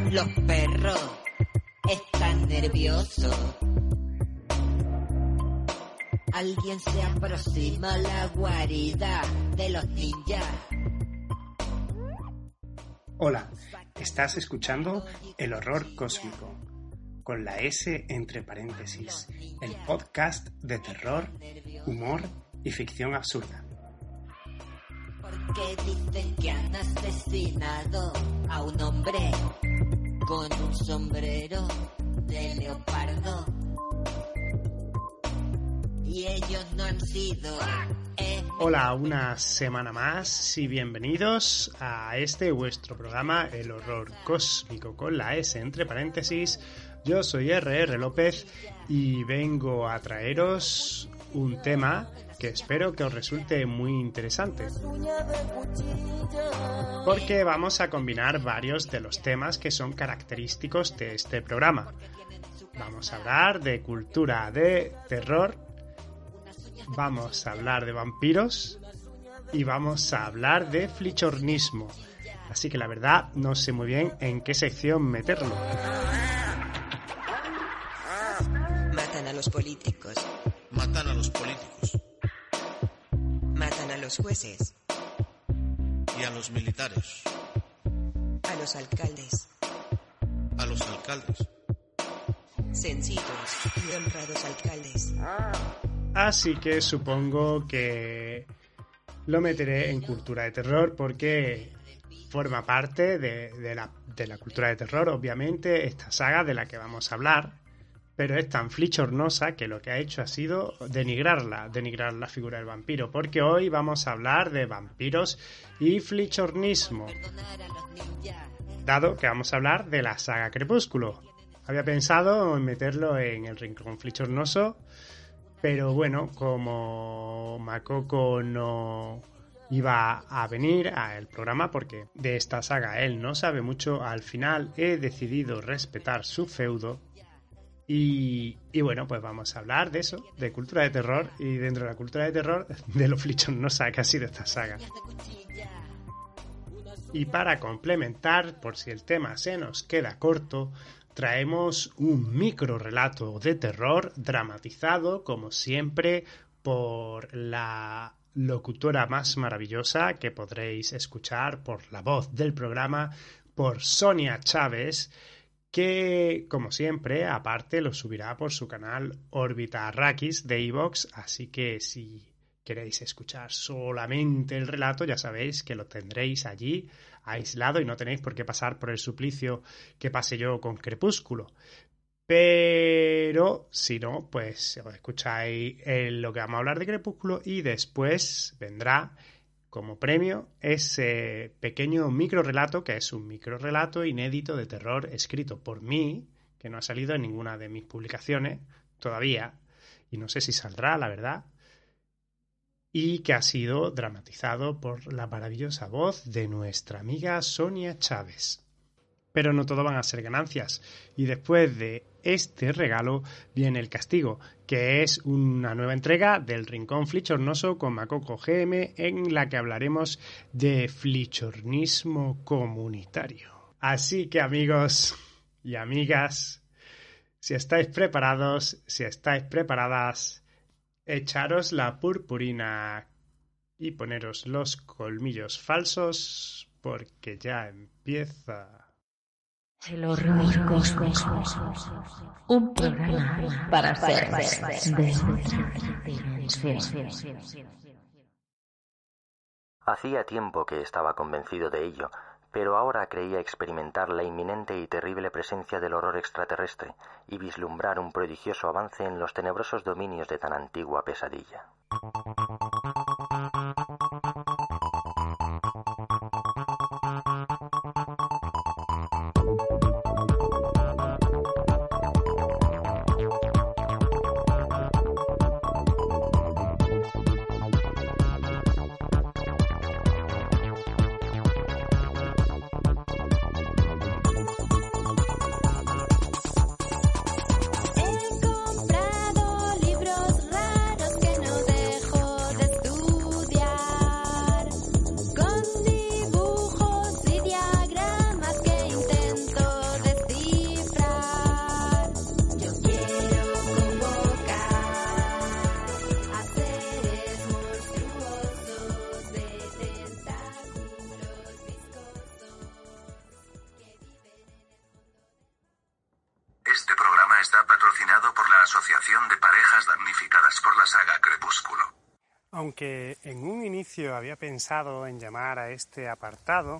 Los perros están nerviosos. Alguien se aproxima a la guarida de los ninjas. Hola, estás escuchando El Horror Cósmico, con la S entre paréntesis, el podcast de terror, humor y ficción absurda. Porque dicen que han asesinado a un hombre con un sombrero de leopardo. Y ellos no han sido... Hola, una semana más y bienvenidos a este vuestro programa El Horror Cósmico con la S entre paréntesis. Yo soy R.R. López y vengo a traeros un tema que espero que os resulte muy interesante, porque vamos a combinar varios de los temas que son característicos de este programa. Vamos a hablar de cultura de terror, vamos a hablar de vampiros y vamos a hablar de flichornismo. Así que la verdad no sé muy bien en qué sección meterlo. Matan a los políticos. Matan a los políticos. Matan a los jueces. Y a los militares. A los alcaldes. A los alcaldes. Sencillos y honrados alcaldes. Así que supongo que lo meteré en cultura de terror porque forma parte de la cultura de terror, obviamente, esta saga de la que vamos a hablar, pero es tan flichornosa que lo que ha hecho ha sido denigrar la figura del vampiro, porque hoy vamos a hablar de vampiros y flichornismo, dado que vamos a hablar de la saga Crepúsculo. Había pensado en meterlo en el rincón flichornoso, pero bueno, como Macoco no iba a venir al programa porque de esta saga él no sabe mucho, al final he decidido respetar su feudo y bueno, pues vamos a hablar de eso, de cultura de terror, y dentro de la cultura de terror de lo flichornosa que ha sido esta saga. Y para complementar, por si el tema se nos queda corto, traemos un micro relato de terror dramatizado, como siempre, por la locutora más maravillosa que podréis escuchar por la voz del programa, por Sonia Chávez, que, como siempre, aparte lo subirá por su canal Órbita Arrakis de iVoox, así que si queréis escuchar solamente el relato, ya sabéis que lo tendréis allí aislado y no tenéis por qué pasar por el suplicio que pasé yo con Crepúsculo. Pero si no, pues os escucháis lo que vamos a hablar de Crepúsculo y después vendrá como premio ese pequeño micro relato, que es un micro relato inédito de terror escrito por mí, que no ha salido en ninguna de mis publicaciones todavía, y no sé si saldrá, la verdad, y que ha sido dramatizado por la maravillosa voz de nuestra amiga Sonia Chávez. Pero no todo van a ser ganancias, y después de este regalo viene el castigo, que es una nueva entrega del Rincón Flichornoso con Macoco GM, en la que hablaremos de flichornismo comunitario. Así que, amigos y amigas, si estáis preparados, si estáis preparadas, echaros la purpurina y poneros los colmillos falsos, porque ya empieza... El Horror Cósmico, un programa para seres de otra dimensión. Hacía tiempo que estaba convencido de ello, pero ahora creía experimentar la inminente y terrible presencia del horror extraterrestre y vislumbrar un prodigioso avance en los tenebrosos dominios de tan antigua pesadilla. He comprado libros raros que no dejo de estudiar. programa está patrocinado por la Asociación de Parejas Damnificadas por la saga Crepúsculo. Aunque en un inicio había pensado en llamar a este apartado,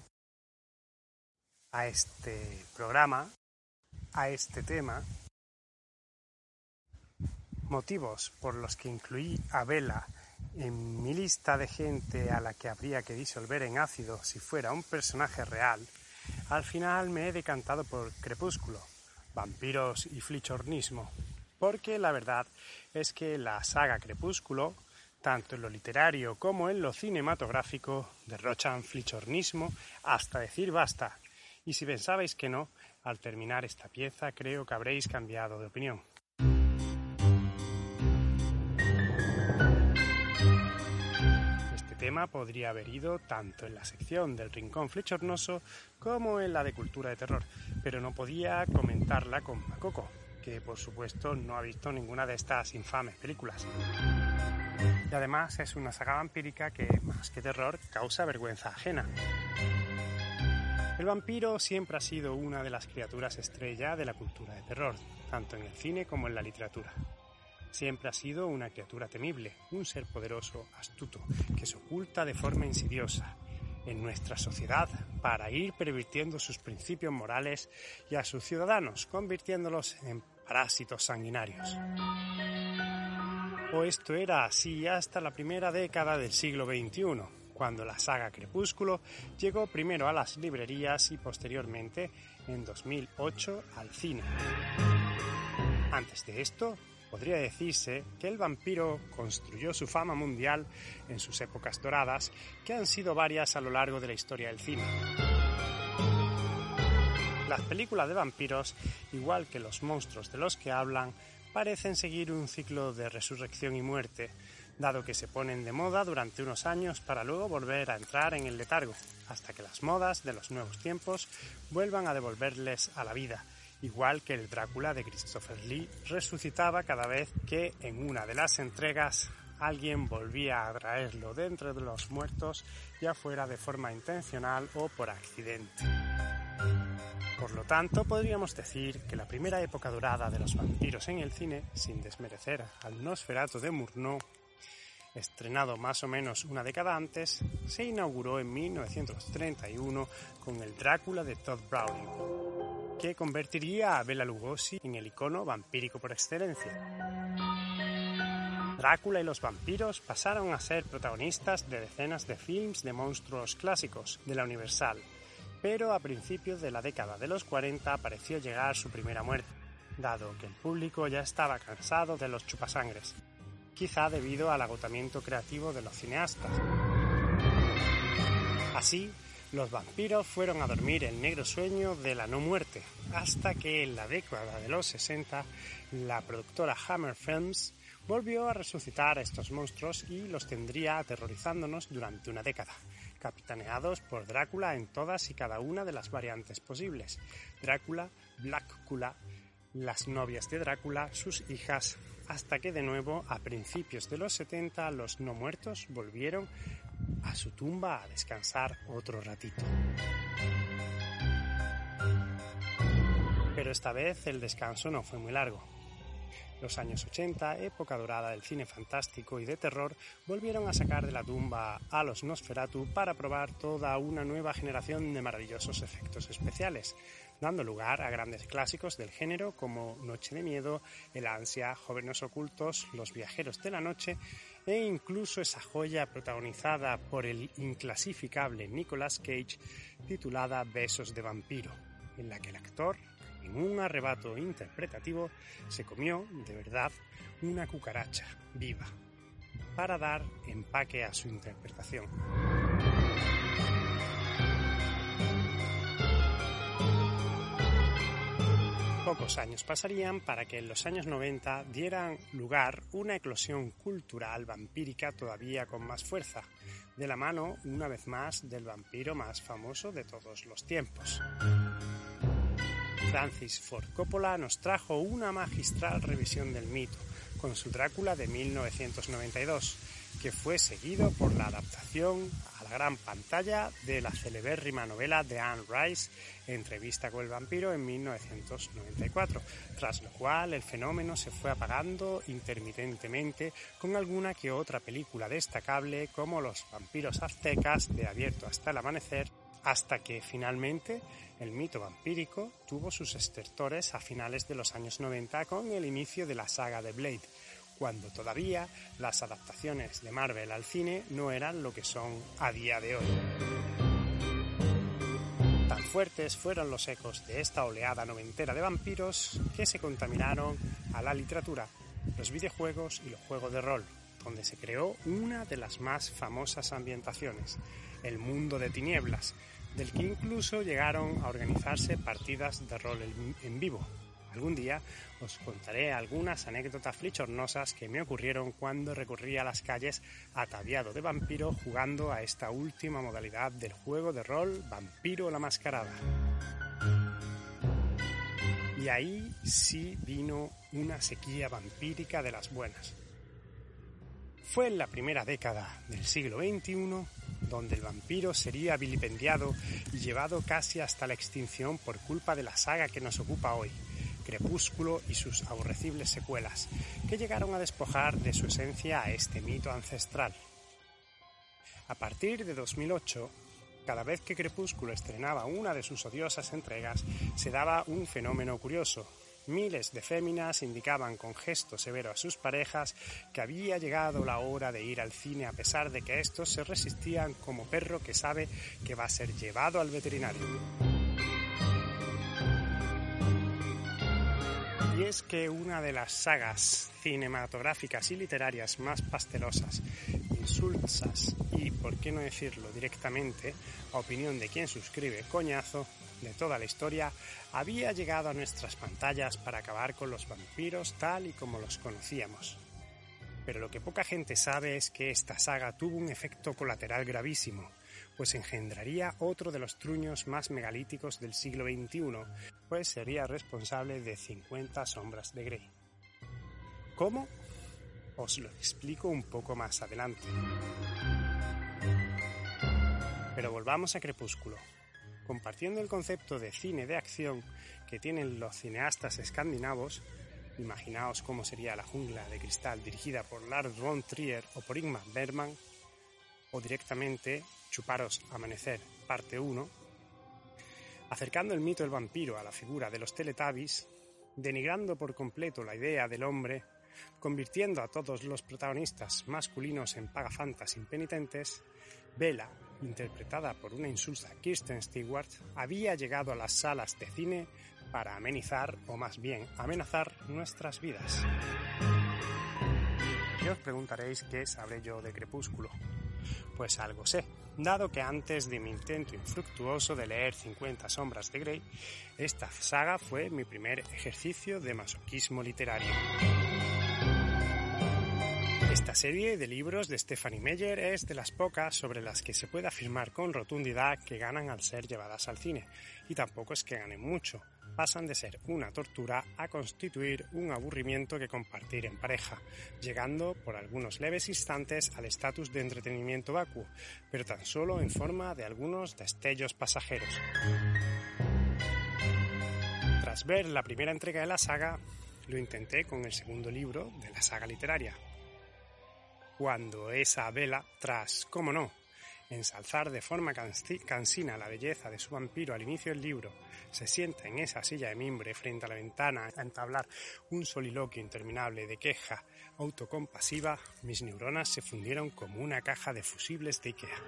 a este programa, a este tema, motivos por los que incluí a Bella en mi lista de gente a la que habría que disolver en ácido si fuera un personaje real, al final me he decantado por Crepúsculo, vampiros y flichornismo, porque la verdad es que la saga Crepúsculo, tanto en lo literario como en lo cinematográfico, derrochan flichornismo hasta decir basta. Y si pensabais que no, al terminar esta pieza creo que habréis cambiado de opinión. Este tema podría haber ido tanto en la sección del Rincón Flichornoso como en la de Cultura de Terror, pero no podía comentarla con Macoco, que por supuesto no ha visto ninguna de estas infames películas. Y además es una saga vampírica que, más que terror, causa vergüenza ajena. El vampiro siempre ha sido una de las criaturas estrella de la cultura de terror, tanto en el cine como en la literatura. Siempre ha sido una criatura temible, un ser poderoso, astuto, que se oculta de forma insidiosa en nuestra sociedad para ir pervirtiendo sus principios morales y a sus ciudadanos, convirtiéndolos en parásitos sanguinarios. O esto era así hasta la primera década del siglo XXI, cuando la saga Crepúsculo llegó primero a las librerías y posteriormente, en 2008, al cine. Antes de esto, podría decirse que el vampiro construyó su fama mundial en sus épocas doradas, que han sido varias a lo largo de la historia del cine. Las películas de vampiros, igual que los monstruos de los que hablan, parecen seguir un ciclo de resurrección y muerte, dado que se ponen de moda durante unos años para luego volver a entrar en el letargo, hasta que las modas de los nuevos tiempos vuelvan a devolverles a la vida, igual que el Drácula de Christopher Lee resucitaba cada vez que en una de las entregas alguien volvía a traerlo de entre los muertos, ya fuera de forma intencional o por accidente. Por lo tanto, podríamos decir que la primera época dorada de los vampiros en el cine, sin desmerecer al Nosferatu de Murnau, estrenado más o menos una década antes, se inauguró en 1931 con el Drácula de Tod Browning, que convertiría a Bela Lugosi en el icono vampírico por excelencia. Drácula y los vampiros pasaron a ser protagonistas de decenas de films de monstruos clásicos de la Universal, pero a principios de la década de los 40 pareció llegar su primera muerte, dado que el público ya estaba cansado de los chupasangres, quizá debido al agotamiento creativo de los cineastas. Así, los vampiros fueron a dormir el negro sueño de la no muerte, hasta que en la década de los 60 la productora Hammer Films volvió a resucitar a estos monstruos y los tendría aterrorizándonos durante una década, capitaneados por Drácula en todas y cada una de las variantes posibles: Drácula, Blackula, las novias de Drácula, sus hijas, hasta que de nuevo a principios de los 70 los no muertos volvieron a su tumba a descansar otro ratito. Pero esta vez el descanso no fue muy largo. Los años 80, época dorada del cine fantástico y de terror, volvieron a sacar de la tumba a los Nosferatu para probar toda una nueva generación de maravillosos efectos especiales, dando lugar a grandes clásicos del género como Noche de Miedo, El Ansia, Jóvenes Ocultos, Los Viajeros de la Noche e incluso esa joya protagonizada por el inclasificable Nicolas Cage titulada Besos de Vampiro, en la que el actor, en un arrebato interpretativo, se comió, de verdad, una cucaracha viva, para dar empaque a su interpretación. Pocos años pasarían para que en los años 90 dieran lugar una eclosión cultural vampírica todavía con más fuerza, de la mano, una vez más, del vampiro más famoso de todos los tiempos. Francis Ford Coppola nos trajo una magistral revisión del mito, con su Drácula de 1992, que fue seguido por la adaptación a la gran pantalla de la celebérrima novela de Anne Rice, Entrevista con el vampiro, en 1994, tras lo cual el fenómeno se fue apagando intermitentemente con alguna que otra película destacable como Los vampiros aztecas de Abierto hasta el amanecer, hasta que finalmente el mito vampírico tuvo sus estertores a finales de los años 90 con el inicio de la saga de Blade, cuando todavía las adaptaciones de Marvel al cine no eran lo que son a día de hoy. Tan fuertes fueron los ecos de esta oleada noventera de vampiros que se contaminaron a la literatura, los videojuegos y los juegos de rol, donde se creó una de las más famosas ambientaciones, el mundo de tinieblas, del que incluso llegaron a organizarse partidas de rol en vivo. Algún día os contaré algunas anécdotas flichornosas que me ocurrieron cuando recorría las calles ataviado de vampiro jugando a esta última modalidad del juego de rol Vampiro la Mascarada. Y ahí sí vino una sequía vampírica de las buenas. Fue en la primera década del siglo XXI donde el vampiro sería vilipendiado y llevado casi hasta la extinción por culpa de la saga que nos ocupa hoy, Crepúsculo y sus aborrecibles secuelas, que llegaron a despojar de su esencia a este mito ancestral. A partir de 2008, cada vez que Crepúsculo estrenaba una de sus odiosas entregas, se daba un fenómeno curioso. Miles de féminas indicaban con gesto severo a sus parejas que había llegado la hora de ir al cine, a pesar de que estos se resistían como perro que sabe que va a ser llevado al veterinario. Y es que una de las sagas cinematográficas y literarias más pastelosas, insulsas y, por qué no decirlo directamente, a opinión de quien suscribe, coñazo, de toda la historia, había llegado a nuestras pantallas para acabar con los vampiros tal y como los conocíamos. Pero lo que poca gente sabe es que esta saga tuvo un efecto colateral gravísimo, pues engendraría otro de los truños más megalíticos del siglo XXI, pues sería responsable de 50 sombras de Grey. ¿Cómo? Os lo explico un poco más adelante. Pero volvamos a Crepúsculo. Compartiendo el concepto de cine de acción que tienen los cineastas escandinavos, imaginaos cómo sería La jungla de cristal dirigida por Lars von Trier o por Ingmar Bergman, o directamente chuparos Amanecer, parte 1, acercando el mito del vampiro a la figura de los Teletubbies, denigrando por completo la idea del hombre, convirtiendo a todos los protagonistas masculinos en pagafantas impenitentes, Bella, interpretada por una insulsa Kristen Stewart, había llegado a las salas de cine para amenizar, o más bien amenazar, nuestras vidas. Y os preguntaréis qué sabré yo de Crepúsculo. Pues algo sé, dado que antes de mi intento infructuoso de leer 50 sombras de Grey, esta saga fue mi primer ejercicio de masoquismo literario. Esta serie de libros de Stephanie Meyer es de las pocas sobre las que se puede afirmar con rotundidad que ganan al ser llevadas al cine, y tampoco es que ganen mucho. Pasan de ser una tortura a constituir un aburrimiento que compartir en pareja, llegando por algunos leves instantes al estatus de entretenimiento vacuo, pero tan solo en forma de algunos destellos pasajeros. Tras ver la primera entrega de la saga, lo intenté con el segundo libro de la saga literaria. Cuando esa Bella, tras, cómo no, ensalzar de forma cansina la belleza de su vampiro al inicio del libro, se sienta en esa silla de mimbre frente a la ventana a entablar un soliloquio interminable de queja autocompasiva, mis neuronas se fundieron como una caja de fusibles de Ikea.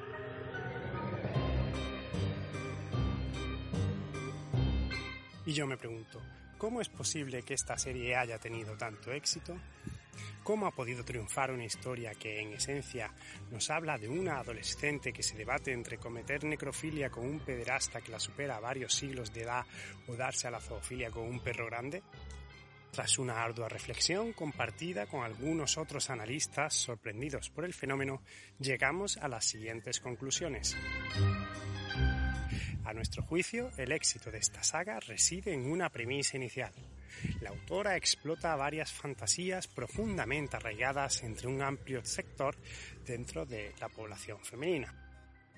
Y yo me pregunto, ¿cómo es posible que esta serie haya tenido tanto éxito? ¿Cómo ha podido triunfar una historia que, en esencia, nos habla de una adolescente que se debate entre cometer necrofilia con un pederasta que la supera a varios siglos de edad o darse a la zoofilia con un perro grande? Tras una ardua reflexión compartida con algunos otros analistas sorprendidos por el fenómeno, llegamos a las siguientes conclusiones. A nuestro juicio, el éxito de esta saga reside en una premisa inicial. La autora explota varias fantasías profundamente arraigadas entre un amplio sector dentro de la población femenina.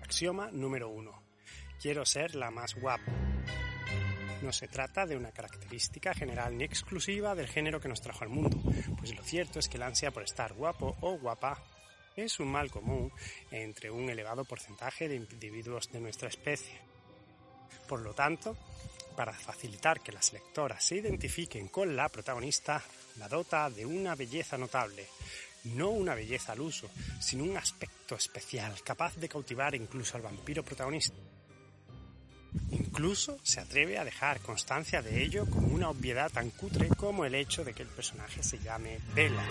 Axioma número 1. Quiero ser la más guapa. No se trata de una característica general ni exclusiva del género que nos trajo al mundo, pues lo cierto es que la ansia por estar guapo o guapa es un mal común entre un elevado porcentaje de individuos de nuestra especie. Por lo tanto, para facilitar que las lectoras se identifiquen con la protagonista, la dota de una belleza notable, no una belleza al uso, sino un aspecto especial, capaz de cautivar incluso al vampiro protagonista. Incluso se atreve a dejar constancia de ello como una obviedad tan cutre como el hecho de que el personaje se llame Bella.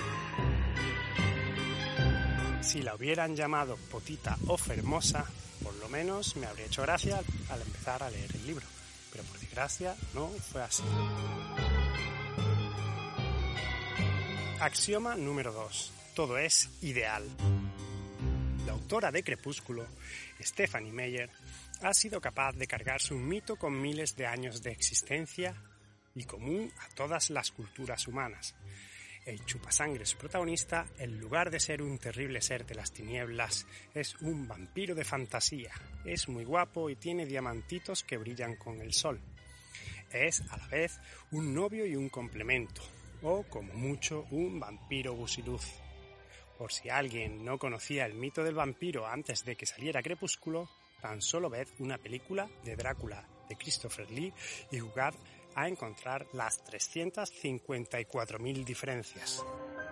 Si la hubieran llamado Potita o Fermosa, por lo menos me habría hecho gracia al empezar a leer el libro, pero por desgracia no fue así. Axioma número 2. Todo es ideal. La autora de Crepúsculo, Stephenie Meyer, ha sido capaz de cargarse un mito con miles de años de existencia y común a todas las culturas humanas. El chupasangres protagonista, en lugar de ser un terrible ser de las tinieblas, es un vampiro de fantasía. Es muy guapo y tiene diamantitos que brillan con el sol. Es, a la vez, un novio y un complemento, o, como mucho, un vampiro gusiluz. Por si alguien no conocía el mito del vampiro antes de que saliera Crepúsculo, tan solo ved una película de Drácula de Christopher Lee y jugad a encontrar las 354.000 diferencias.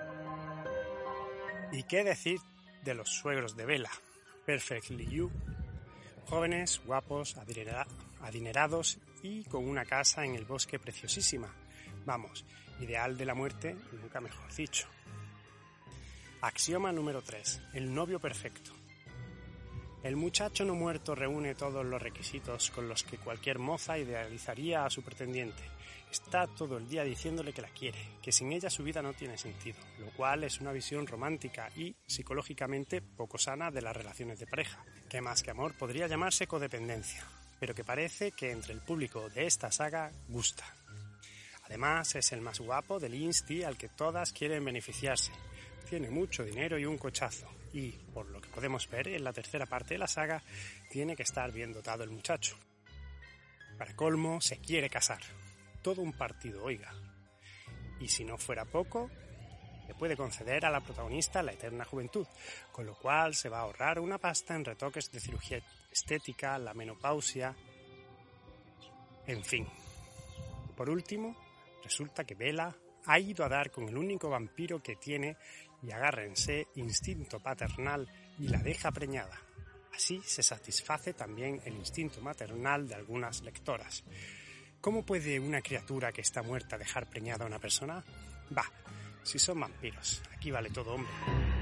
¿Y qué decir de los suegros de Bella? Perfectly You. Jóvenes, guapos, adinerados y con una casa en el bosque preciosísima. Vamos, ideal de la muerte, nunca mejor dicho. Axioma número 3. El novio perfecto. El muchacho no muerto reúne todos los requisitos con los que cualquier moza idealizaría a su pretendiente. Está todo el día diciéndole que la quiere, que sin ella su vida no tiene sentido, lo cual es una visión romántica y psicológicamente poco sana de las relaciones de pareja, que más que amor podría llamarse codependencia, pero que parece que entre el público de esta saga gusta. Además, es el más guapo del Insti al que todas quieren beneficiarse. Tiene mucho dinero y un cochazo, y, por lo que podemos ver en la tercera parte de la saga, tiene que estar bien dotado el muchacho. Para colmo, se quiere casar. Todo un partido, oiga. Y si no fuera poco, le puede conceder a la protagonista la eterna juventud, con lo cual se va a ahorrar una pasta en retoques de cirugía estética, la menopausia... En fin. Por último, resulta que Bella ha ido a dar con el único vampiro que tiene y agárrense, instinto paternal, y la deja preñada. Así se satisface también el instinto maternal de algunas lectoras. ¿Cómo puede una criatura que está muerta dejar preñada a una persona? Bah, si son vampiros, aquí vale todo, hombre.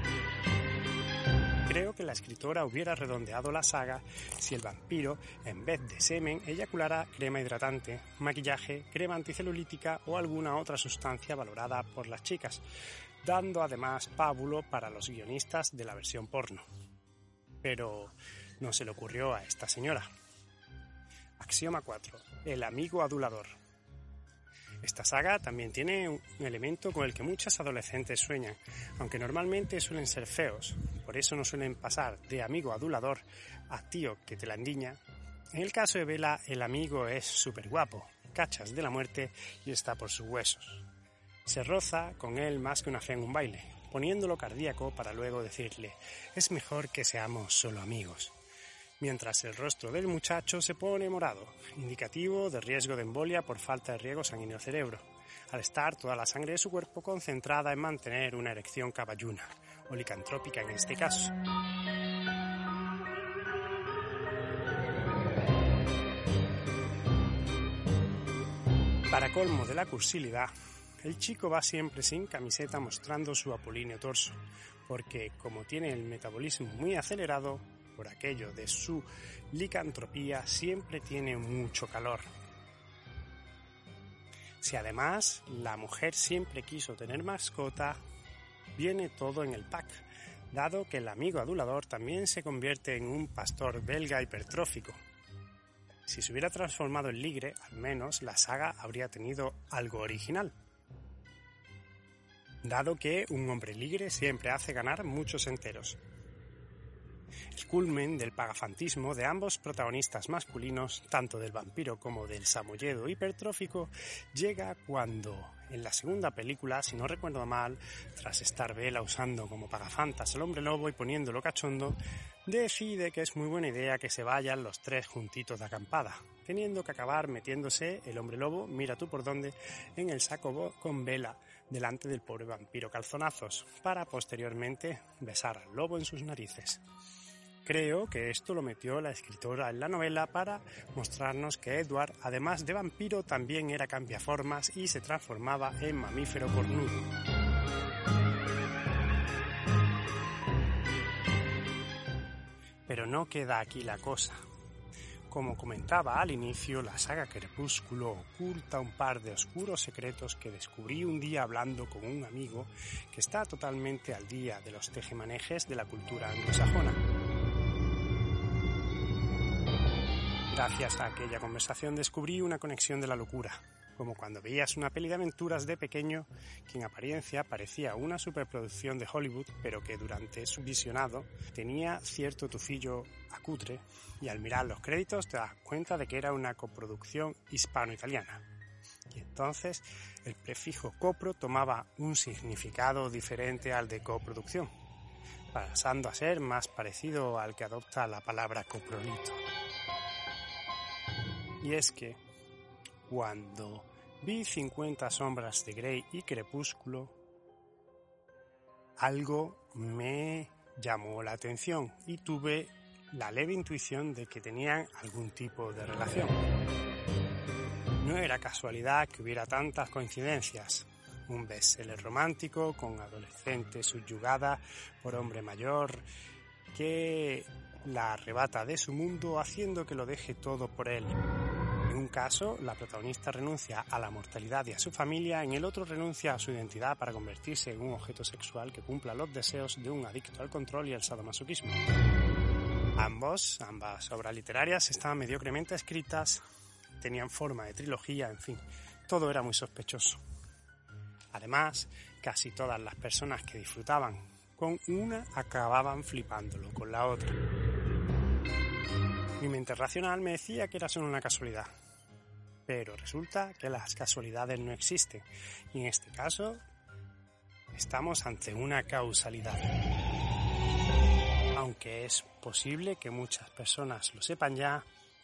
Creo que la escritora hubiera redondeado la saga si el vampiro, en vez de semen, eyaculara crema hidratante, maquillaje, crema anticelulítica o alguna otra sustancia valorada por las chicas, dando además pábulo para los guionistas de la versión porno. Pero no se le ocurrió a esta señora. Axioma 4. El amigo adulador. Esta saga también tiene un elemento con el que muchas adolescentes sueñan, aunque normalmente suelen ser feos, por eso no suelen pasar de amigo adulador a tío que te la endiña. En el caso de Bella, el amigo es súper guapo, cachas de la muerte y está por sus huesos. Se roza con él más que una fe en un baile, poniéndolo cardíaco para luego decirle: es mejor que seamos solo amigos. Mientras el rostro del muchacho se pone morado, indicativo de riesgo de embolia por falta de riego sanguíneo al cerebro, al estar toda la sangre de su cuerpo concentrada en mantener una erección caballuna, o licantrópica en este caso. Para colmo de la cursilidad, el chico va siempre sin camiseta mostrando su apolíneo torso, porque como tiene el metabolismo muy acelerado, por aquello de su licantropía, siempre tiene mucho calor. Si además la mujer siempre quiso tener mascota, viene todo en el pack, dado que el amigo adulador también se convierte en un pastor belga hipertrófico. Si se hubiera transformado en ligre, al menos la saga habría tenido algo original, dado que un hombre ligre siempre hace ganar muchos enteros. El culmen del pagafantismo de ambos protagonistas masculinos, tanto del vampiro como del samoyedo hipertrófico, llega cuando, en la segunda película, si no recuerdo mal, tras estar Bella usando como pagafantas al hombre lobo y poniéndolo cachondo, decide que es muy buena idea que se vayan los tres juntitos de acampada, teniendo que acabar metiéndose el hombre lobo, mira tú por dónde, en el saco con Bella delante del pobre vampiro calzonazos, para posteriormente besar al lobo en sus narices. Creo que esto lo metió la escritora en la novela para mostrarnos que Edward, además de vampiro, también era cambiaformas y se transformaba en mamífero cornudo. Pero no queda aquí la cosa. Como comentaba al inicio, la saga Crepúsculo oculta un par de oscuros secretos que descubrí un día hablando con un amigo que está totalmente al día de los tejemanejes de la cultura anglosajona. Gracias a aquella conversación descubrí una conexión de la locura, como cuando veías una peli de aventuras de pequeño que en apariencia parecía una superproducción de Hollywood, pero que durante su visionado tenía cierto tufillo acutre y al mirar los créditos te das cuenta de que era una coproducción hispano-italiana. Y entonces el prefijo copro tomaba un significado diferente al de coproducción, pasando a ser más parecido al que adopta la palabra coprolito. Y es que, cuando vi 50 sombras de Grey y Crepúsculo, algo me llamó la atención y tuve la leve intuición de que tenían algún tipo de relación. No era casualidad que hubiera tantas coincidencias. Un bestseller romántico con adolescente subyugada por hombre mayor que la arrebata de su mundo haciendo que lo deje todo por él. En un caso, la protagonista renuncia a la mortalidad y a su familia, en el otro renuncia a su identidad para convertirse en un objeto sexual que cumpla los deseos de un adicto al control y al sadomasoquismo. Ambas obras literarias estaban mediocremente escritas, tenían forma de trilogía, en fin, todo era muy sospechoso. Además, casi todas las personas que disfrutaban con una acababan flipándolo con la otra. Mi mente racional me decía que era solo una casualidad, pero resulta que las casualidades no existen, y en este caso estamos ante una causalidad. Aunque es posible que muchas personas lo sepan ya,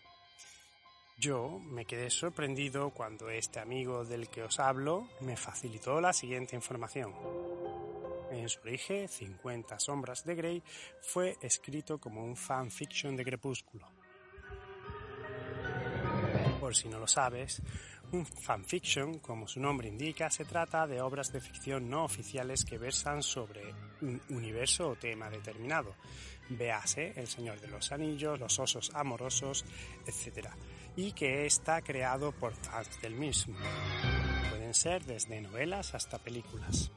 yo me quedé sorprendido cuando este amigo del que os hablo me facilitó la siguiente información. En su origen, 50 sombras de Grey fue escrito como un fanfiction de Crepúsculo. Por si no lo sabes, un fanfiction, como su nombre indica, se trata de obras de ficción no oficiales que versan sobre un universo o tema determinado. Véase El Señor de los Anillos, Los Osos Amorosos, etc. Y que está creado por fans del mismo. Pueden ser desde novelas hasta películas.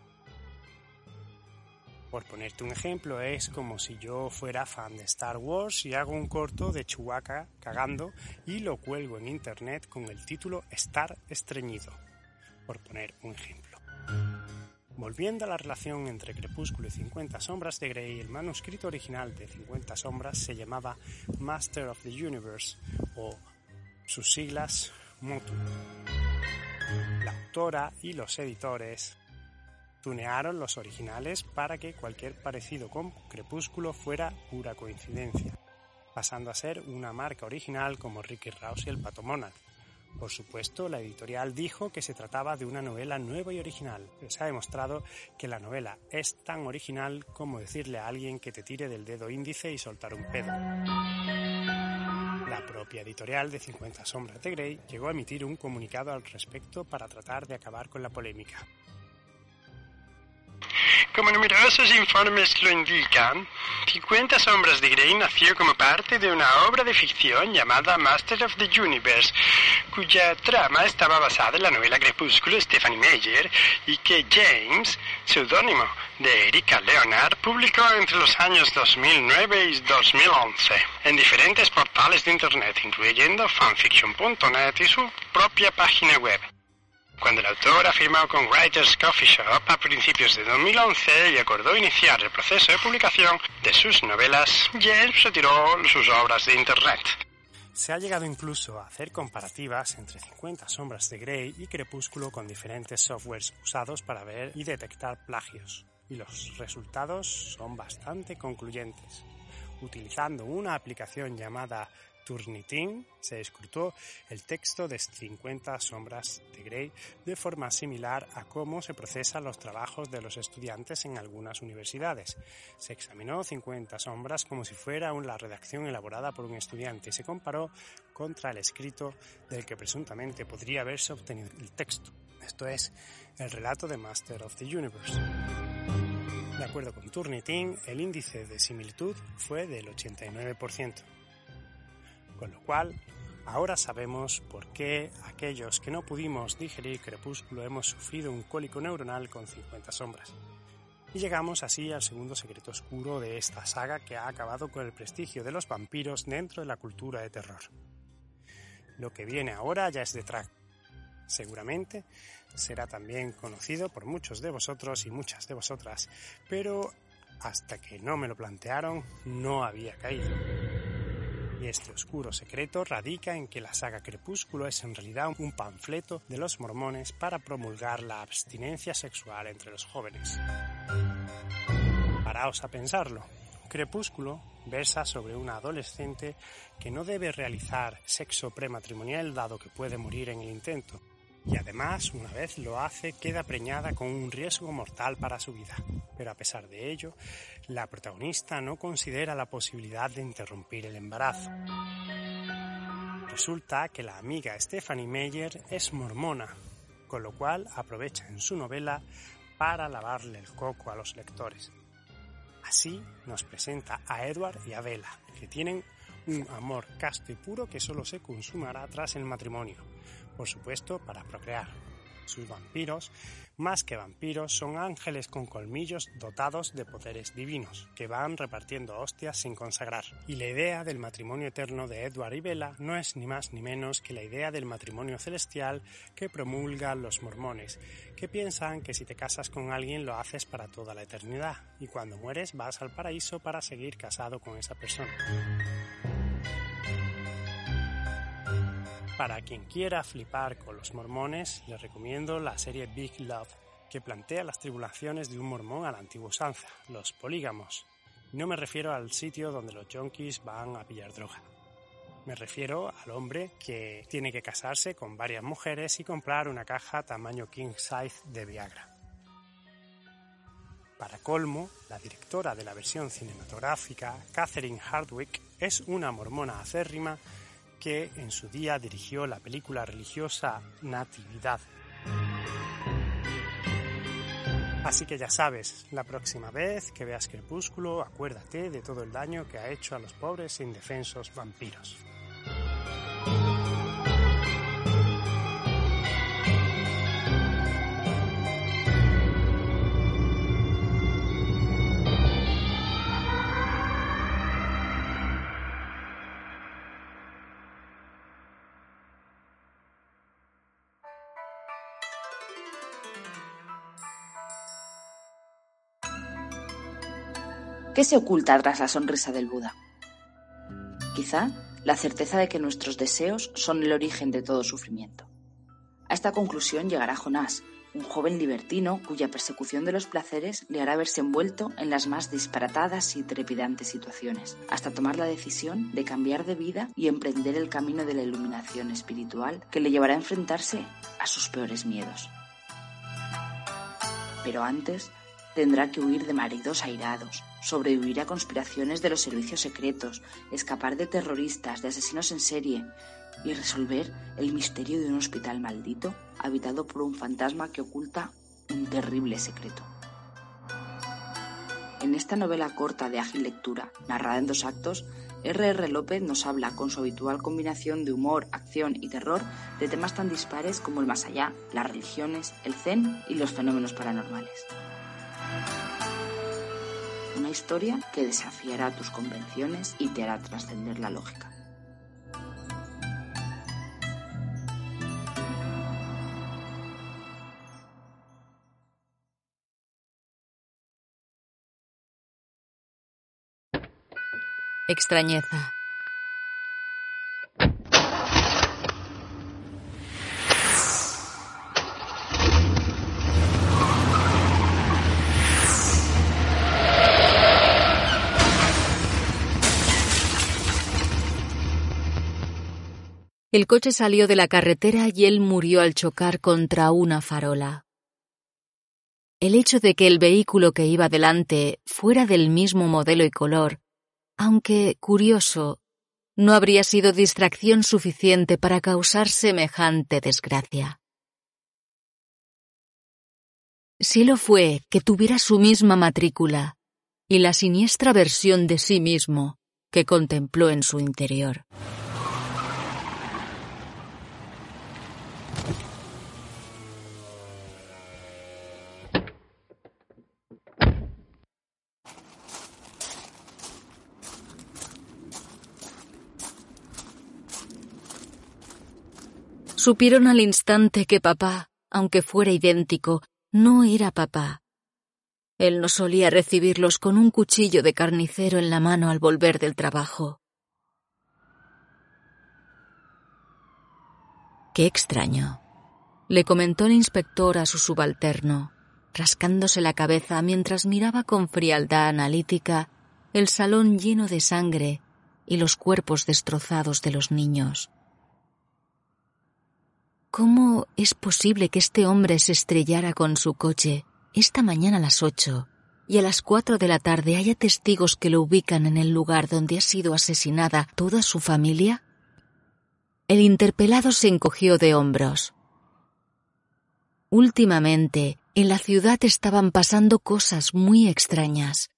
Por ponerte un ejemplo, es como si yo fuera fan de Star Wars y hago un corto de Chewbacca cagando y lo cuelgo en internet con el título Star Estreñido, por poner un ejemplo. Volviendo a la relación entre Crepúsculo y 50 sombras de Grey, el manuscrito original de 50 sombras se llamaba Master of the Universe, o sus siglas MOTU. La autora y los editores tunearon los originales para que cualquier parecido con Crepúsculo fuera pura coincidencia, pasando a ser una marca original como Ricky Rouse y el Pato Monal. Por supuesto, la editorial dijo que se trataba de una novela nueva y original, pero se ha demostrado que la novela es tan original como decirle a alguien que te tire del dedo índice y soltar un pedo. La propia editorial de 50 sombras de Grey llegó a emitir un comunicado al respecto para tratar de acabar con la polémica. Como numerosos informes lo indican, 50 sombras de Grey nació como parte de una obra de ficción llamada Master of the Universe, cuya trama estaba basada en la novela Crepúsculo de Stephanie Meyer y que James, seudónimo de Erika Leonard, publicó entre los años 2009 y 2011 en diferentes portales de internet, incluyendo fanfiction.net y su propia página web. cuando el autor afirmó con Writers Coffee Shop a principios de 2011 y acordó iniciar el proceso de publicación de sus novelas, James retiró sus obras de Internet. Se ha llegado incluso a hacer comparativas entre 50 sombras de Grey y Crepúsculo con diferentes softwares usados para ver y detectar plagios, y los resultados son bastante concluyentes. Utilizando una aplicación llamada Turnitin, se escrutó el texto de 50 sombras de Grey de forma similar a cómo se procesan los trabajos de los estudiantes en algunas universidades. Se examinó 50 sombras como si fuera la redacción elaborada por un estudiante y se comparó contra el escrito del que presuntamente podría haberse obtenido el texto. Esto es, el relato de Master of the Universe. De acuerdo con Turnitin, el índice de similitud fue del 89%. Con lo cual, ahora sabemos por qué aquellos que no pudimos digerir Crepúsculo hemos sufrido un cólico neuronal con 50 sombras. Y llegamos así al segundo secreto oscuro de esta saga que ha acabado con el prestigio de los vampiros dentro de la cultura de terror. Lo que viene ahora ya es de track. Seguramente será también conocido por muchos de vosotros y muchas de vosotras, pero hasta que no me lo plantearon no había caído. Y este oscuro secreto radica en que la saga Crepúsculo es en realidad un panfleto de los mormones para promulgar la abstinencia sexual entre los jóvenes. Paraos a pensarlo. Crepúsculo versa sobre una adolescente que no debe realizar sexo prematrimonial dado que puede morir en el intento. Y además, una vez lo hace, queda preñada con un riesgo mortal para su vida. Pero a pesar de ello, la protagonista no considera la posibilidad de interrumpir el embarazo. Resulta que la amiga Stephanie Meyer es mormona, con lo cual aprovecha en su novela para lavarle el coco a los lectores. Así nos presenta a Edward y a Bella, que tienen un amor casto y puro que solo se consumará tras el matrimonio. Por supuesto, para procrear. Sus vampiros, más que vampiros, son ángeles con colmillos dotados de poderes divinos, que van repartiendo hostias sin consagrar. Y la idea del matrimonio eterno de Edward y Bella no es ni más ni menos que la idea del matrimonio celestial que promulgan los mormones, que piensan que si te casas con alguien lo haces para toda la eternidad, y cuando mueres vas al paraíso para seguir casado con esa persona. Para quien quiera flipar con los mormones, les recomiendo la serie Big Love, que plantea las tribulaciones de un mormón a la antigua usanza, los polígamos. No me refiero al sitio donde los yonkis van a pillar droga. Me refiero al hombre que tiene que casarse con varias mujeres y comprar una caja tamaño king size de Viagra. Para colmo, la directora de la versión cinematográfica, Catherine Hardwicke, es una mormona acérrima que en su día dirigió la película religiosa Natividad. Así que ya sabes, la próxima vez que veas Crepúsculo, acuérdate de todo el daño que ha hecho a los pobres e indefensos vampiros. ¿Qué se oculta tras la sonrisa del Buda? Quizá la certeza de que nuestros deseos son el origen de todo sufrimiento. A esta conclusión llegará Jonás, un joven libertino cuya persecución de los placeres le hará verse envuelto en las más disparatadas y trepidantes situaciones, hasta tomar la decisión de cambiar de vida y emprender el camino de la iluminación espiritual que le llevará a enfrentarse a sus peores miedos. Pero antes tendrá que huir de maridos airados, sobrevivir a conspiraciones de los servicios secretos, escapar de terroristas, de asesinos en serie y resolver el misterio de un hospital maldito habitado por un fantasma que oculta un terrible secreto. En esta novela corta de ágil lectura, narrada en 2 actos, R.R. López nos habla con su habitual combinación de humor, acción y terror de temas tan dispares como el más allá, las religiones, el zen y los fenómenos paranormales. Una historia que desafiará tus convenciones y te hará trascender la lógica. extrañeza. El coche salió de la carretera y él murió al chocar contra una farola. El hecho de que el vehículo que iba delante fuera del mismo modelo y color, aunque curioso, no habría sido distracción suficiente para causar semejante desgracia. Si lo fue que tuviera su misma matrícula y la siniestra versión de sí mismo que contempló en su interior. Supieron al instante que papá, aunque fuera idéntico, no era papá. Él no solía recibirlos con un cuchillo de carnicero en la mano al volver del trabajo. «Qué extraño», le comentó el inspector a su subalterno, rascándose la cabeza mientras miraba con frialdad analítica el salón lleno de sangre y los cuerpos destrozados de los niños. ¿Cómo es posible que este hombre se estrellara con su coche esta mañana a las 8 y a las 4 de la tarde haya testigos que lo ubican en el lugar donde ha sido asesinada toda su familia? El interpelado se encogió de hombros. Últimamente, en la ciudad estaban pasando cosas muy extrañas.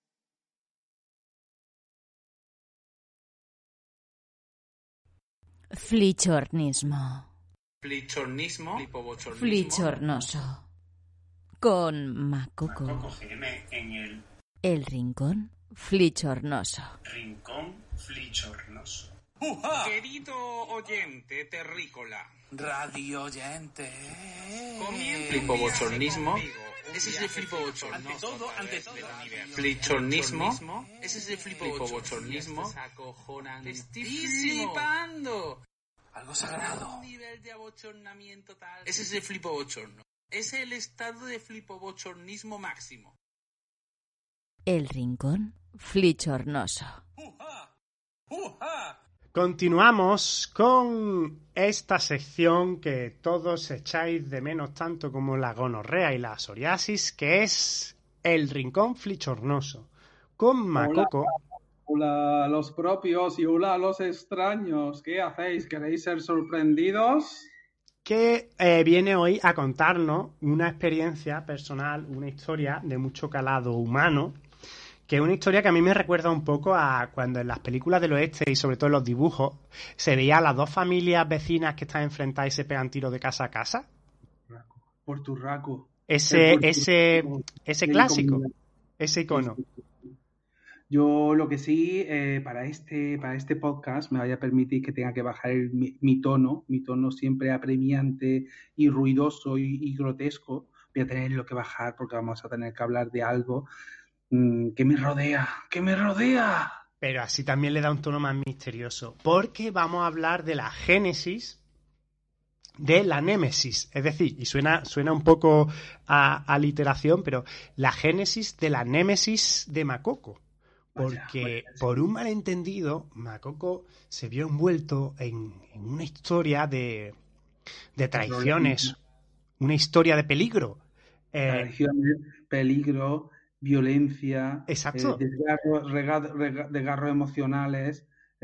Flichornismo. Flichornismo. Flichornoso. Con Macoco. En El rincón flichornoso. rincón flichornoso. Querido oyente terrícola. Radio oyente. Flipobochornismo. Ese es el flipobochorno. Flichornismo. Ese es el flipobochornismo. Estoy flipando. Algo sagrado. Un nivel de abochornamiento tal. Ese es el flipobochorno. Es el estado de flipobochornismo máximo. El rincón flichornoso. Continuamos con esta sección que todos echáis de menos tanto como la gonorrea y la psoriasis, que es el rincón flichornoso. Con Macoco. Hola a los propios y hola a los extraños. ¿Qué hacéis? ¿Queréis ser sorprendidos? Que viene hoy a contarnos una experiencia personal, una historia de mucho calado humano, que es una historia que a mí me recuerda un poco a cuando en las películas del oeste y sobre todo en los dibujos se veía a las dos familias vecinas que están enfrentadas y se pegan tiros de casa a casa. Por turraco. Ese clásico, ese icono. Yo lo que sí, para este podcast me vaya a permitir que tenga que bajar mi tono siempre apremiante y ruidoso y grotesco. Voy a tenerlo que bajar porque vamos a tener que hablar de algo que me rodea. Pero así también le da un tono más misterioso, porque vamos a hablar de la génesis de la némesis, es decir, y suena un poco a aliteración, pero la génesis de la némesis de Macoco. Porque por un malentendido, Macoco se vio envuelto en una historia de traiciones, una historia de peligro. Traiciones, peligro, violencia, exacto. desgarros emocionales,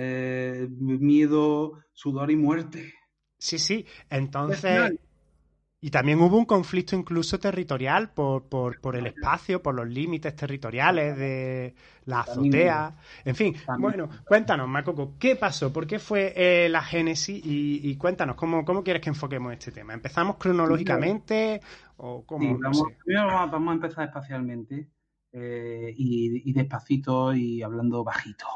miedo, sudor y muerte. Sí. Entonces... Y también hubo un conflicto incluso territorial por el espacio, por los límites territoriales de la azotea. En fin, bueno, cuéntanos, Macoco, ¿qué pasó? ¿Por qué fue la génesis? Y cuéntanos, ¿cómo quieres que enfoquemos este tema? ¿Empezamos cronológicamente o cómo? Sí, no sé. Primero vamos a empezar espacialmente y despacito y hablando bajito.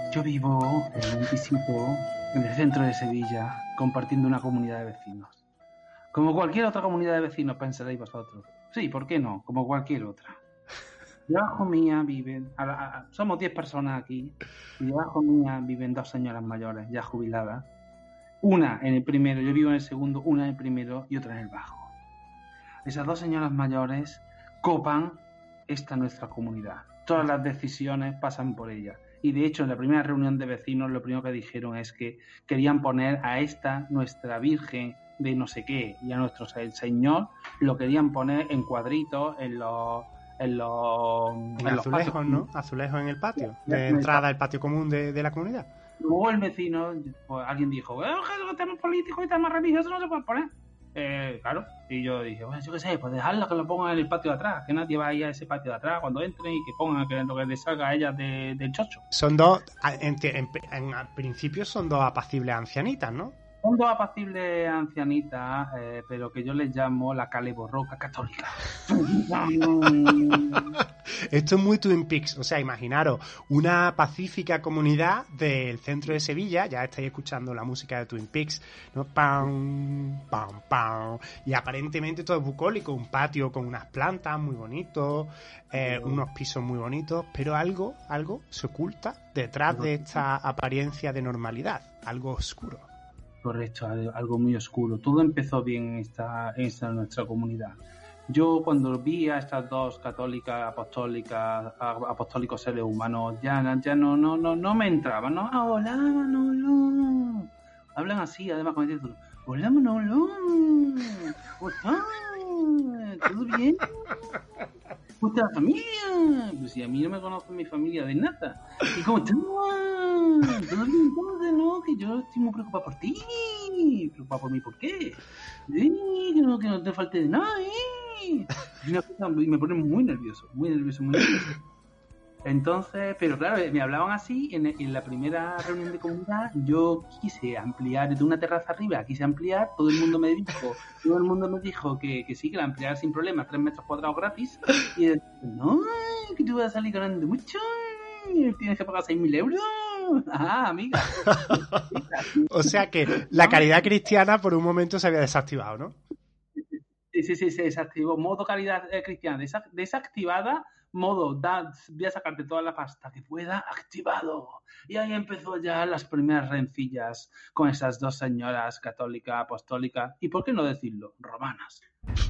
Yo vivo en un pisito en el centro de Sevilla, compartiendo una comunidad de vecinos. Como cualquier otra comunidad de vecinos, pensaréis vosotros. Sí, ¿por qué no? Como cualquier otra. Debajo mía viven, somos 10 personas aquí, y debajo mía viven 2 señoras mayores, ya jubiladas. Una en el primero, yo vivo en el segundo, una en el primero y otra en el bajo. Esas 2 señoras mayores copan esta nuestra comunidad. Todas las decisiones pasan por ellas. Y de hecho, en la primera reunión de vecinos, lo primero que dijeron es que querían poner a esta, nuestra Virgen de no sé qué, y a nuestro Señor, lo querían poner en cuadritos, en los azulejos, patios, ¿no? Azulejos en el patio, de entrada al patio común de la comunidad. Luego el vecino, pues, alguien dijo, los temas políticos y temas religiosos no se pueden poner. Claro, y yo dije, bueno, yo qué sé, pues dejarla que lo pongan en el patio de atrás, que nadie vaya a ese patio de atrás cuando entren y que pongan que lo que les salga a ellas del chocho. Son dos, en principio son 2 apacibles ancianitas, ¿no? Son 2 apacibles ancianitas, pero que yo les llamo la caleborroca católica. Esto es muy Twin Peaks, o sea, imaginaros una pacífica comunidad del centro de Sevilla, ya estáis escuchando la música de Twin Peaks, ¿no? Pam, pam, pam, y aparentemente todo es bucólico, un patio con unas plantas muy bonitos, unos pisos muy bonitos, pero algo se oculta detrás de esta apariencia de normalidad, algo oscuro. Correcto, algo muy oscuro. Todo empezó bien en esta nuestra comunidad. Yo cuando vi a estas 2 católicas, apostólicos seres humanos, ya no me entraban, ¿no? Hola, Manolo. Hablan así, además con el título. Hola, Manolo. ¿Todo bien? ¿Cómo está la familia? Pues si a mí no me conoce mi familia de nada. ¿Y cómo estás? ¿Todo bien entonces? No, que yo estoy muy preocupado por ti. ¿Preocupado por mí por qué? Que no te falte de nada, Y me pone muy nervioso. Entonces, pero claro, me hablaban así en la primera reunión de comunidad. Yo quise ampliar de una terraza arriba, todo el mundo me dijo que sí, que la ampliara sin problema, 3 metros cuadrados gratis. Y yo, no, que tú vas a salir ganando mucho, tienes que pagar 6.000 euros. Ah, amiga. O sea que la caridad cristiana por un momento se había desactivado, ¿no? Sí, se desactivó. Modo caridad cristiana desactivada. Modo, voy a sacarte toda la pasta que pueda, activado. Y ahí empezó ya las primeras rencillas con esas 2 señoras católicas, apostólicas y, ¿por qué no decirlo?, romanas.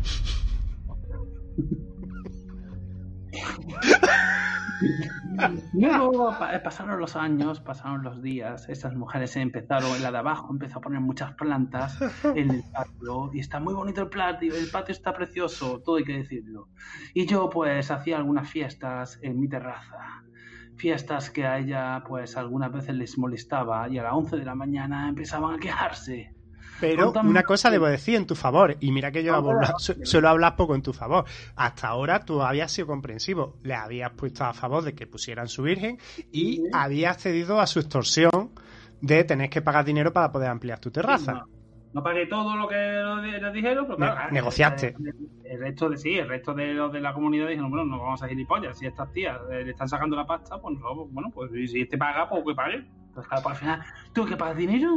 Luego pasaron los años, pasaron los días, estas mujeres empezaron, la de abajo empezó a poner muchas plantas en el patio y está muy bonito el patio está precioso, todo hay que decirlo. Y yo pues hacía algunas fiestas en mi terraza, fiestas que a ella pues algunas veces les molestaba y a las 11 de la mañana empezaban a quejarse. Pero una cosa debo decir en tu favor, y mira que yo suelo hablar poco en tu favor. Hasta ahora tú habías sido comprensivo, le habías puesto a favor de que pusieran su virgen y habías cedido a su extorsión de tener que pagar dinero para poder ampliar tu terraza. No pagué todo lo que les dijeron, pero claro, negociaste. El resto de los de la comunidad dijeron, bueno, no vamos a gilipollas, si estas tías le están sacando la pasta, pues no, bueno, pues si este paga, pues que pague. Pues claro, pues al final tuve que pagar dinero,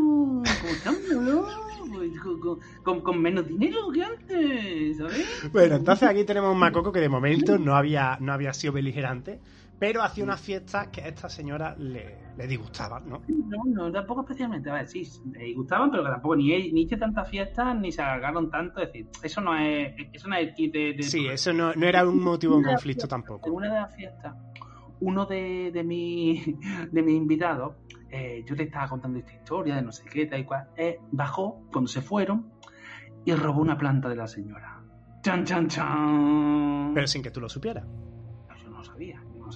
con menos dinero que antes, ¿sabes? Bueno, entonces aquí tenemos un macoco que de momento no había sido beligerante, pero hacía unas fiestas que a esta señora le disgustaban, ¿no? No, tampoco especialmente. A ver, sí, le disgustaban, pero que tampoco ni hice tantas fiestas ni se alargaron tanto. Es decir, eso no es el kit de sí, eso no era un motivo de conflicto tampoco. En una de las fiestas, uno de mis invitados, yo le estaba contando esta historia de no sé qué, tal y cual, bajó cuando se fueron y robó una planta de la señora. ¡Chan, chan, chan! Pero sin que tú lo supieras. Yo no lo sabía.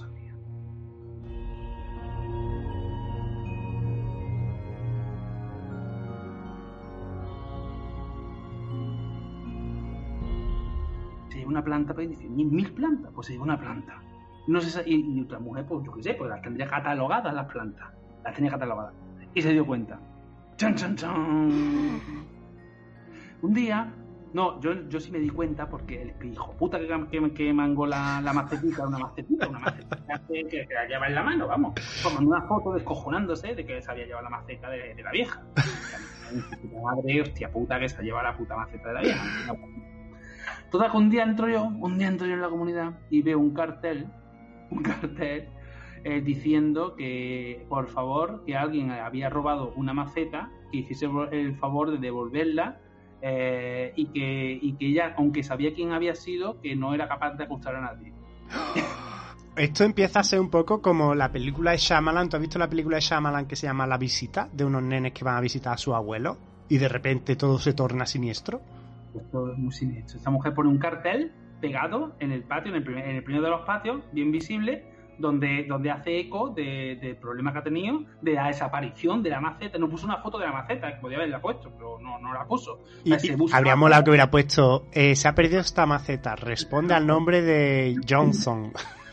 Una planta, pues dice, 1.000 plantas, pues se lleva una planta. No sé, y otra mujer, pues yo qué sé, pues las tendría catalogadas las plantas. Las tenía catalogadas. Y se dio cuenta. ¡Chan, chan, chan! Un día No, yo sí me di cuenta porque el hijo puta que mangó la macetita, una macetita que la lleva en la mano, vamos. Como en una foto descojonándose de que se había llevado la maceta de la vieja. Madre, hostia puta, que se ha llevado la puta maceta de la vieja. Total, que un día entro yo en la comunidad y veo un cartel diciendo que, por favor, que alguien había robado una maceta, que hiciese el favor de devolverla, y que ella, aunque sabía quién había sido, que no era capaz de acusar a nadie. Esto empieza a ser un poco como la película de Shyamalan. ¿Tú has visto la película de Shyamalan que se llama La visita? De unos nenes que van a visitar a su abuelo y de repente todo se torna siniestro. Pues todo es muy siniestro. Esta mujer pone un cartel pegado en el patio, en el primero de los patios, bien visible, donde hace eco del problema que ha tenido, de la desaparición de la maceta. No puso una foto de la maceta, que podía haberla puesto, pero no la puso. Y habría molado que hubiera puesto, se ha perdido esta maceta, responde al nombre de Johnson.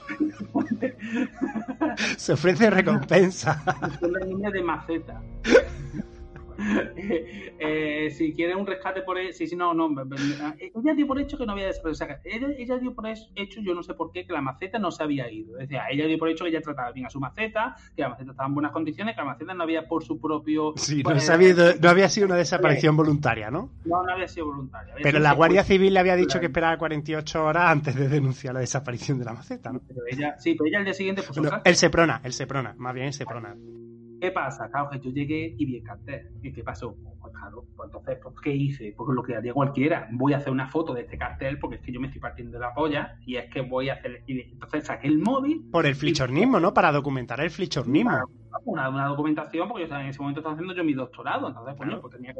Se ofrece recompensa. Es la niña de maceta. Si quiere un rescate por él, ella dio por hecho que no había desaparecido. O sea, ella dio por hecho, yo no sé por qué, que la maceta no se había ido. Es decir, ella dio por hecho que ella trataba bien a su maceta, que la maceta estaba en buenas condiciones, que la maceta no había por su propio... Sí, no había sido una desaparición voluntaria, ¿no? No había sido voluntaria. Pero la Guardia Civil le había dicho que esperara 48 horas antes de denunciar la desaparición de la maceta, ¿no? Pero ella al día siguiente... Pues, el Seprona, más bien el Seprona. ¿Qué pasa? Claro, que yo llegué y vi el cartel. ¿Y qué pasó? Pues claro, pues entonces, pues, ¿qué hice? Pues lo que haría cualquiera. Voy a hacer una foto de este cartel porque es que yo me estoy partiendo de la polla y es que voy a hacer... Y entonces saqué el móvil... Por el flichornismo, ¿no? Para documentar el flichornismo. Una documentación, porque yo en ese momento estaba haciendo yo mi doctorado, entonces pues, pues tenía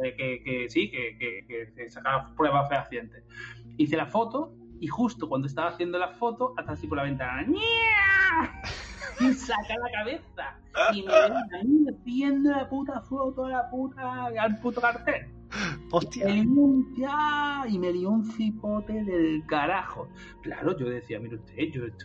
que sacar pruebas fehacientes. Hice la foto y justo cuando estaba haciendo la foto, hasta así por la ventana, ¡ña! Y saca la cabeza y me ven a mí haciendo la puta foto al puto cartel. Hostia. Y me dio un cipote del carajo. Claro, yo decía, mire usted,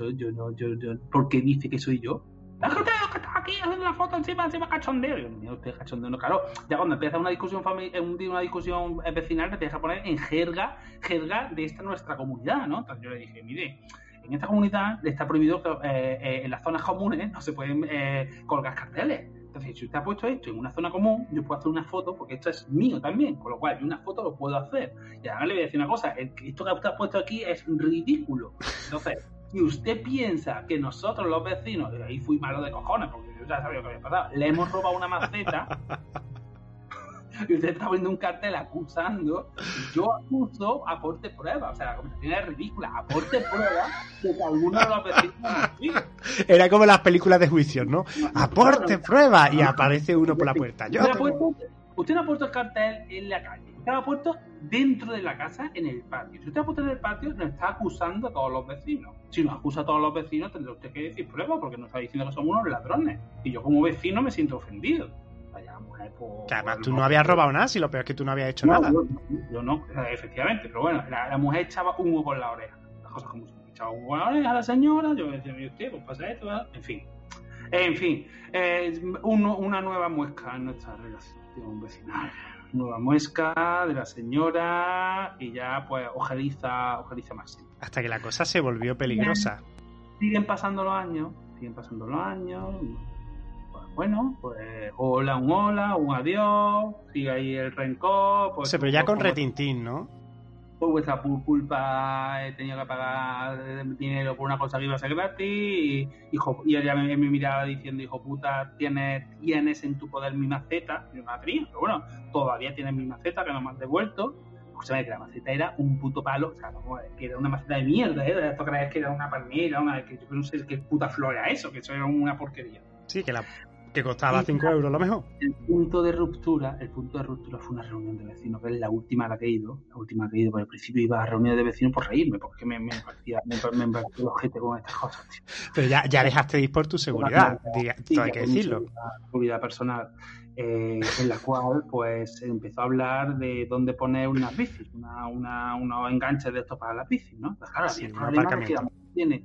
yo ¿por qué dice que soy yo? Es que usted está aquí haciendo la foto encima cachondeo. Yo, mira usted, cachondeo, no, claro. Ya cuando empieza una discusión vecinal, te deja poner en jerga de esta nuestra comunidad, ¿no? Entonces yo le dije, mire, en esta comunidad está prohibido que en las zonas comunes no se pueden colgar carteles. Entonces, si usted ha puesto esto en una zona común, yo puedo hacer una foto porque esto es mío también, con lo cual yo una foto lo puedo hacer. Y además le voy a decir una cosa, esto que usted ha puesto aquí es ridículo. Entonces, si usted piensa que nosotros los vecinos, y ahí fui malo de cojones porque yo ya sabía lo que había pasado, le hemos robado una maceta... y usted está poniendo un cartel acusando, yo acuso, aporte prueba. O sea, la conversación es ridícula. Aporte prueba de que alguno de los vecinos... Era como las películas de juicios, ¿no? Aporte prueba y aparece uno por la puerta. Usted no ha puesto el cartel en la calle, usted lo ha puesto dentro de la casa, en el patio. Si usted ha puesto en el patio, nos está acusando a todos los vecinos. Si nos acusa a todos los vecinos, tendrá usted que decir prueba, porque nos está diciendo que somos unos ladrones. Y yo como vecino me siento ofendido. Que además tú no habías robado nada, si lo peor es que tú no habías hecho nada. Yo no, efectivamente, pero bueno, la mujer echaba humo por la oreja. Las cosas como son. Echaba humo por la oreja a la señora, yo decía, mire usted, pues pasa esto, ¿verdad? En fin, una nueva muesca en nuestra relación vecinal. Nueva muesca de la señora y ya pues ojeriza máxima. Hasta que la cosa se volvió peligrosa. Siguen pasando los años. Bueno, pues un hola, un adiós, sigue ahí el rencor. Pues, sí, pero ya con retintín, ¿no? Por vuestra culpa he tenido que pagar dinero por una cosa que iba a ser gratis y ella me miraba diciendo, hijo puta, tienes en tu poder mi maceta. Yo no la tenía, pero bueno, todavía tienes mi maceta que no me has devuelto. Escúchame, que la maceta era un puto palo, o sea, no, que era una maceta de mierda, ¿eh? Esto crees que era una palmera, que yo no sé qué puta flor era eso, que eso era una porquería. Sí, que costaba 5 euros lo mejor. El punto de ruptura fue una reunión de vecinos, que es la última a la que he ido, porque al principio iba a reuniones de vecinos por reírme, porque me parecía el ojete con estas cosas, tío. Pero ya dejaste de ir por tu seguridad, todo hay que decirlo. Seguridad personal, en la cual pues empezó a hablar de dónde poner unas bicis, unos enganches de estos para las bicis, ¿no? Pues, claro, sí, el problema es que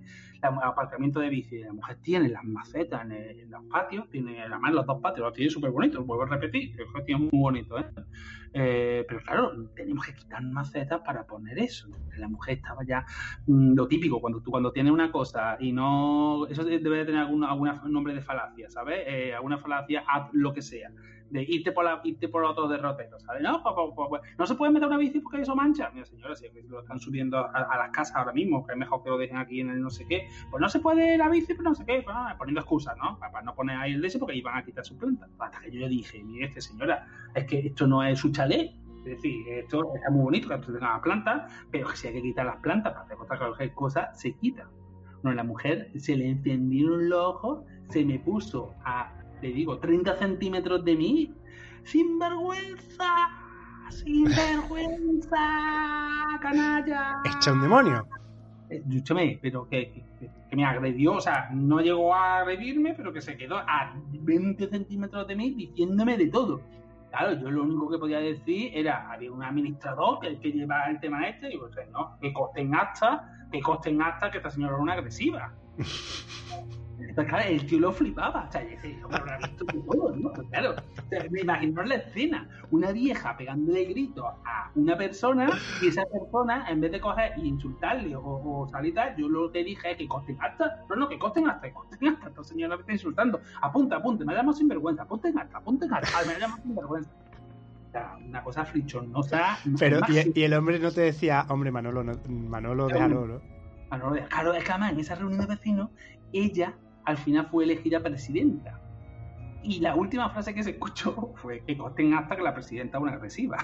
aparcamiento de bici. La mujer tiene las macetas en los patios, tiene además los 2 patios, los tiene súper bonitos, lo vuelvo a repetir, es que tiene muy bonito, pero claro, tenemos que quitar macetas para poner eso. La mujer estaba ya, lo típico, cuando tienes una cosa y no, eso debe de tener algún nombre de falacia, ¿sabes? Alguna falacia, lo que sea, de irte por los otros derroteros, ¿sabes? No, pues, no se puede meter una bici porque eso mancha. Mira, señora, si lo están subiendo a las casas ahora mismo, que es mejor que lo dejen aquí en el no sé qué, pues no se puede la bici, pues no sé qué, pues, poniendo excusas, ¿no? Para no poner ahí el de ese porque iban a quitar sus plantas. Hasta que yo le dije, mire, señora, es que esto no es su chalet. Es decir, esto está muy bonito que usted tenga las plantas, pero que si hay que quitar las plantas para hacer cualquier cosa, se quita. Bueno, la mujer se le encendieron los ojos, se me puso a, le digo, 30 centímetros de mí, ¡sin vergüenza! ¡Sin vergüenza, canalla! ¡Echa un demonio! Escúchame, pero que me agredió, o sea, no llegó a agredirme, pero que se quedó a 20 centímetros de mí diciéndome de todo. Claro, yo lo único que podía decir era, había un administrador que lleva el tema y digo, no, que consten acta que esta señora era una agresiva. Entonces, claro, el tío lo flipaba, o sea, yo me habrá visto de todo, ¿no? Pues claro, o sea, me imagino la escena, una vieja pegándole gritos a una persona y esa persona, en vez de coger e insultarle o salir tal, yo lo que dije es que costen acta, que costen acta, esta señora me está insultando, apunte, me llamo sinvergüenza, apunten acta, me llamo sinvergüenza. O sea, una cosa frichonosa. Pero, y el hombre no te decía, hombre, Manolo, déjalo, ¿no? Manolo, claro, es que además en esa reunión de vecinos, ella al final fue elegida presidenta. Y la última frase que se escuchó fue que consten acta que la presidenta es una agresiva.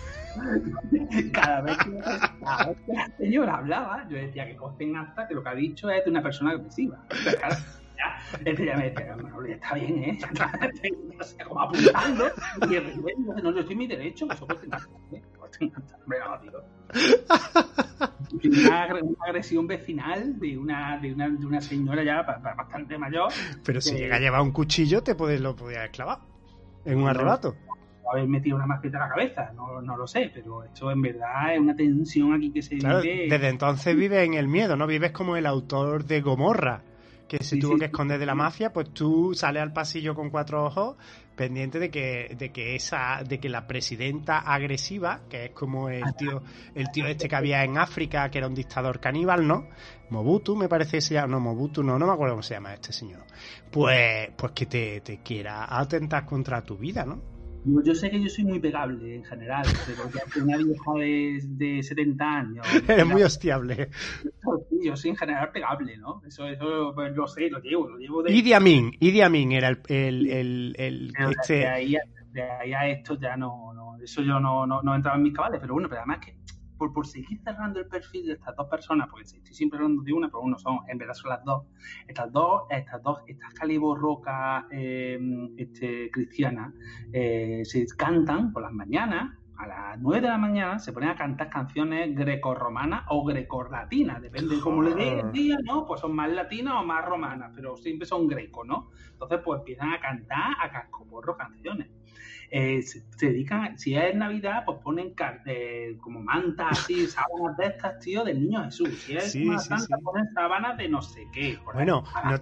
Cada vez que la señora hablaba, yo decía que consten acta que lo que ha dicho es de una persona agresiva. Claro, ya me decía, Manolo, ya está bien, como apuntando y no, yo estoy en mi derecho, que eso consten acta, no, tío. Una agresión vecinal de una señora ya bastante mayor. Pero si llega a llevar un cuchillo, lo podía haber clavado en un arrebato. Haber metido una masqueta en la cabeza, no lo sé, pero esto en verdad es una tensión aquí que se vive. Desde entonces vives en el miedo, ¿no? Vives como el autor de Gomorra, que se tuvo que esconder de la mafia, pues tú sales al pasillo con 4 ojos pendiente de que la presidenta agresiva, que es como el tío este que había en África, que era un dictador caníbal, ¿no? Mobutu, me parece que se llama, no, Mobutu no me acuerdo cómo se llama este señor. Pues que te quiera atentar contra tu vida, ¿no? Yo sé que yo soy muy pegable en general, pero ya que una vieja de 70 años... Eres muy hostiable. Yo soy en general pegable, ¿no? Eso pues, lo sé, lo llevo de... Idi Amin era el de ahí a esto ya no eso yo no entraba en mis cabales, pero bueno, pero además que por seguir cerrando el perfil de estas 2 personas, porque estoy siempre hablando de una, pero uno en verdad son las 2. Estas caliborrocas cristianas se cantan por las mañanas, a las 9 de la mañana se ponen a cantar canciones grecorromanas o grecorlatinas, depende de cómo le dé el día, ¿no? Pues son más latinas o más romanas, pero siempre son greco, ¿no? Entonces pues empiezan a cantar a cascoporro canciones. Se dedican, si es Navidad, pues ponen como mantas así, sábanas de estas, tío, del niño Jesús. Si es Semana Santa, ponen sábanas de no sé qué. Bueno,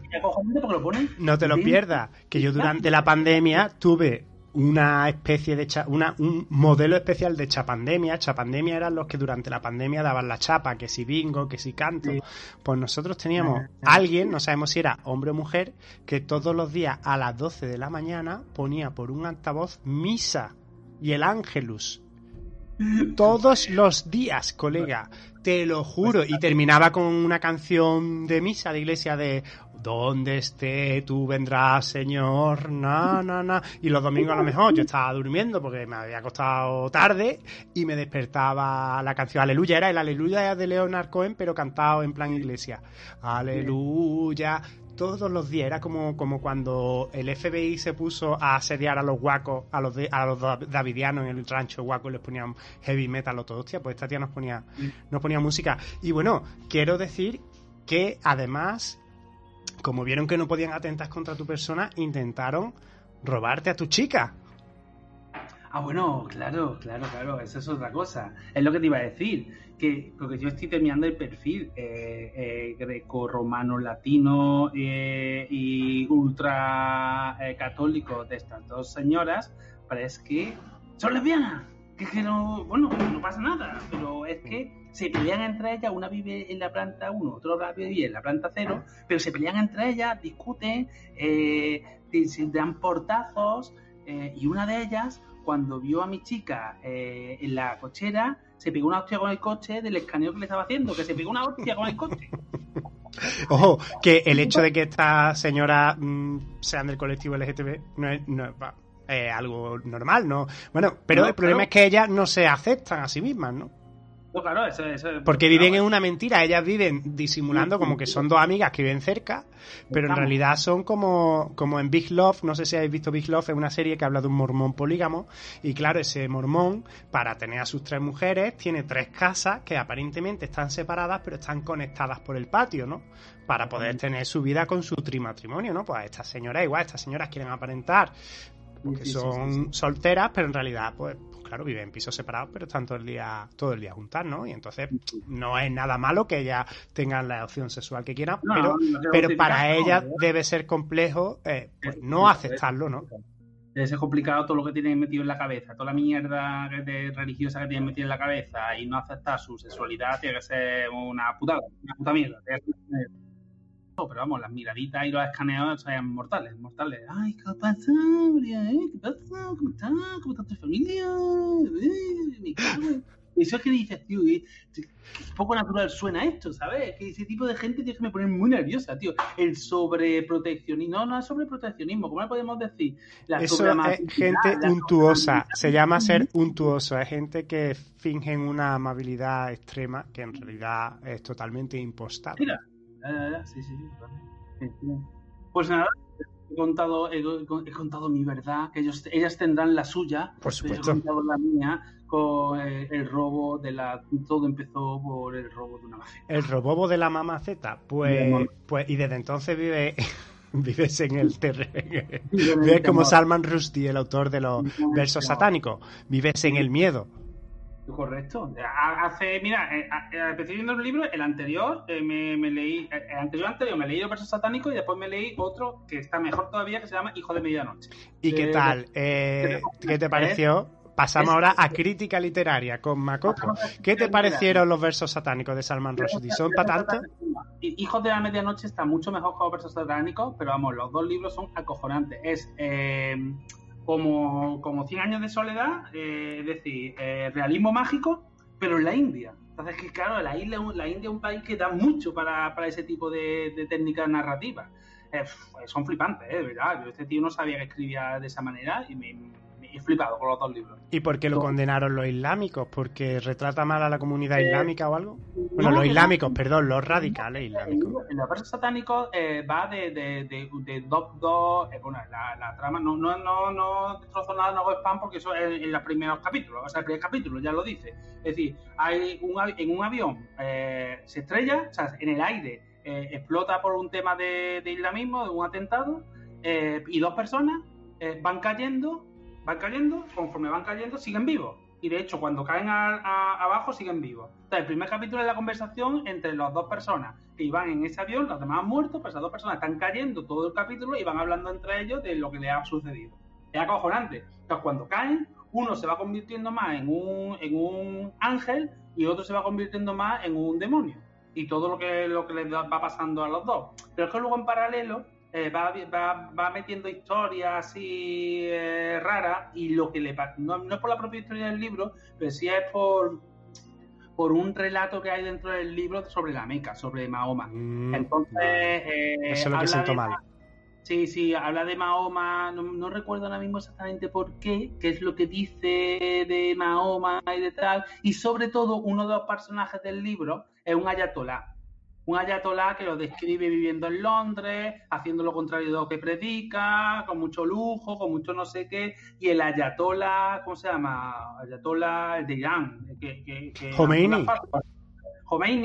no te lo pierdas, que yo durante la pandemia tuve una especie de un modelo especial de chapandemia. Chapandemia eran los que durante la pandemia daban la chapa, que si bingo, que si canto. Sí. Pues nosotros teníamos alguien, no sabemos si era hombre o mujer, que todos los días a las 12 de la mañana ponía por un altavoz misa y el Ángelus. Todos los días, colega, te lo juro. Y terminaba con una canción de misa de iglesia de donde esté tú vendrás, Señor, na. Y los domingos a lo mejor yo estaba durmiendo porque me había acostado tarde y me despertaba la canción Aleluya. Era el Aleluya de Leonard Cohen, pero cantado en plan iglesia. Aleluya. Todos los días. Era como cuando el FBI se puso a asediar a los guacos, a los davidianos en el rancho guaco, y les ponían heavy metal o todo. Hostia, pues esta tía nos ponía música. Y bueno, quiero decir que además, como vieron que no podían atentar contra tu persona, intentaron robarte a tu chica. Bueno, claro, eso es otra cosa. Es lo que te iba a decir, que porque yo estoy terminando el perfil greco-romano latino y ultra católico de estas dos señoras, pero es que son lesbianas, que no, bueno, no pasa nada, pero es que se pelean entre ellas, una vive en la planta 1, otra vive en la planta 0, pero se pelean entre ellas, discuten, se dan portazos, y una de ellas, cuando vio a mi chica en la cochera, se pegó una hostia con el coche del escaneo que le estaba haciendo, que se pegó una hostia con el coche. Ojo, que el hecho de que estas señoras sean del colectivo LGTB no es algo normal, ¿no? Bueno, pero el problema es que ellas no se aceptan a sí mismas, ¿no? No, claro, eso porque viven en una mentira, ellas viven disimulando como que son dos amigas que viven cerca, pero en realidad son como en Big Love. No sé si habéis visto Big Love, es una serie que habla de un mormón polígamo, y claro, ese mormón, para tener a sus 3 mujeres, tiene 3 casas que aparentemente están separadas, pero están conectadas por el patio, ¿no? Para poder tener su vida con su trimatrimonio, ¿no? Pues estas señoras igual, estas señoras quieren aparentar porque son solteras, pero en realidad, pues claro, viven en pisos separados, pero están todo el día juntas, ¿no? Y entonces no es nada malo que ellas tengan la opción sexual que quieran, pero para ellas debe ser complejo pues no aceptarlo, ¿no? Debe ser complicado todo lo que tienen metido en la cabeza, toda la mierda religiosa que tienen metida en la cabeza, y no aceptar su sexualidad tiene que ser una puta mierda. Pero vamos, las miraditas y los escaneos son mortales. Ay, ¿qué pasa, María? ¿Qué pasa? ¿Cómo estás? ¿Cómo está tu familia? Me cago en... Eso es que dices, tío, que poco natural suena esto, ¿sabes? Que ese tipo de gente tiene que me poner muy nerviosa, tío. El sobreproteccionismo, no es sobreproteccionismo, ¿cómo le podemos decir? Eso es gente untuosa, se llama ser untuoso, es gente que finge una amabilidad extrema que en realidad es totalmente impostada. Mira. Sí. Pues nada, he contado mi verdad, que ellas tendrán la suya. Por supuesto. Yo he contado la mía con el robo todo empezó por el robo de una maceta. El robo de la mamaceta, pues y desde entonces vives en el terreno. Vives como Salman Rushdie, el autor de los versos satánicos. Vives en el miedo. Correcto. Empecé viendo un libro, el anterior me leí los versos satánicos, y después me leí otro que está mejor todavía, que se llama Hijo de Medianoche. ¿Y qué tal? ¿Qué te pareció? Pasamos ahora a crítica literaria con Macoco. ¿Qué te parecieron los versos satánicos de Salman Rushdie? ¿Son para tanto? Hijos de la Medianoche está mucho mejor que los versos satánicos, pero vamos, los dos libros son acojonantes. Es como 100 años de soledad, es decir, realismo mágico, pero en la India. Entonces, que claro, la India es un país que da mucho para ese tipo de técnicas narrativas. Son flipantes, ¿verdad? Yo este tío no sabía que escribía de esa manera y me he flipado con los dos libros. ¿Y por qué lo condenaron los islámicos? ¿Porque retrata mal a la comunidad islámica o algo? Bueno, los islámicos, perdón, los radicales islámicos. En los versos satánicos va de dos bueno, la trama, no destrozo nada, no hago spam, porque eso es en los primeros capítulos, o sea, el primer capítulo ya lo dice. Es decir, en un avión se estrella, o sea, en el aire explota por un tema de islamismo, de un atentado, y 2 personas van cayendo, conforme van cayendo siguen vivos, y de hecho cuando caen abajo siguen vivos. Entonces el primer capítulo es la conversación entre las 2 personas que iban en ese avión, los demás han muerto, pero esas 2 personas están cayendo todo el capítulo y van hablando entre ellos de lo que les ha sucedido. Es acojonante. Entonces cuando caen, uno se va convirtiendo más en un ángel y otro se va convirtiendo más en un demonio, y todo lo que les va pasando a los dos. Pero es que luego en paralelo va metiendo historias así raras, y lo que le pasa no es por la propia historia del libro, pero sí es por un relato que hay dentro del libro sobre la Meca, sobre Mahoma. Entonces eso es lo que siento mal. Sí, habla de Mahoma, no recuerdo ahora mismo exactamente por qué es lo que dice de Mahoma y de tal, y sobre todo uno de los personajes del libro es un ayatolá. Un ayatolá que lo describe viviendo en Londres, haciendo lo contrario de lo que predica, con mucho lujo, con mucho no sé qué, y el ayatolá, ¿cómo se llama? Ayatolá de Irán. Khomeini. Khomeini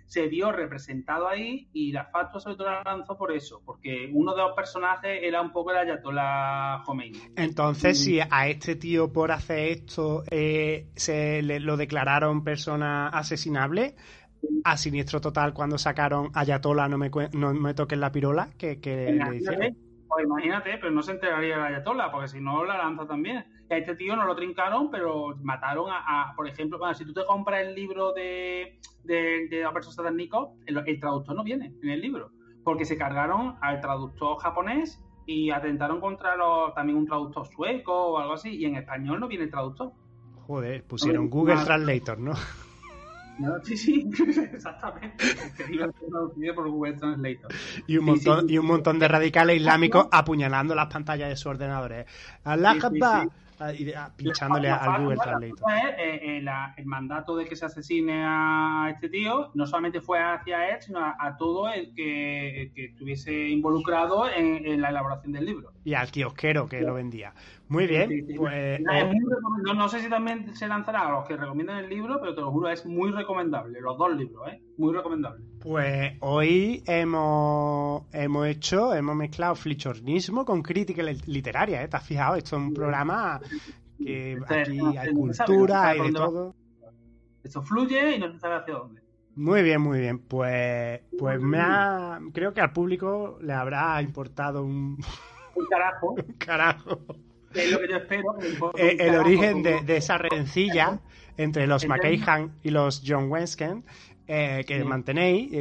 se vio representado ahí y la fatua sobre todo la lanzó por eso, porque uno de los personajes era un poco el Ayatollah Khomeini. Entonces, si a este tío por hacer esto lo declararon persona asesinable, a Siniestro Total cuando sacaron Ayatollah no me toquen la pirola, que le hicieron. Pues imagínate, pero no se enteraría el Ayatollah, porque si no la lanza también. Y a este tío no lo trincaron, pero mataron por ejemplo, bueno, si tú te compras el libro de Alberto Satánico, el traductor no viene en el libro, porque se cargaron al traductor japonés y atentaron contra también un traductor sueco o algo así, y en español no viene el traductor. Joder, pusieron Google Translator, ¿no? No, sí, exactamente. Que iba a ser traducido por Google Translator. Y un montón de radicales islámicos apuñalando las pantallas de sus ordenadores. Allah Akbar. Pinchándole al Google Translator. El mandato de que se asesine a este tío no solamente fue hacia él, sino a todo el que estuviese involucrado en la elaboración del libro. Y al kiosquero que lo vendía. Muy bien. Pues, no sé si también se lanzará a los que recomiendan el libro, pero te lo juro, es muy recomendable. Los dos libros, muy recomendable. Pues hoy hemos mezclado flichornismo con crítica literaria, ¿Te has fijado? Esto es un programa que aquí hay cultura, hay de todo. Esto fluye y no se sabe hacia dónde. Muy bien, muy bien. Pues creo que al público le habrá importado un carajo. Un carajo. Es lo que yo espero. El origen de esa rencilla entre los McKayhan y los John Wensken, que mantenéis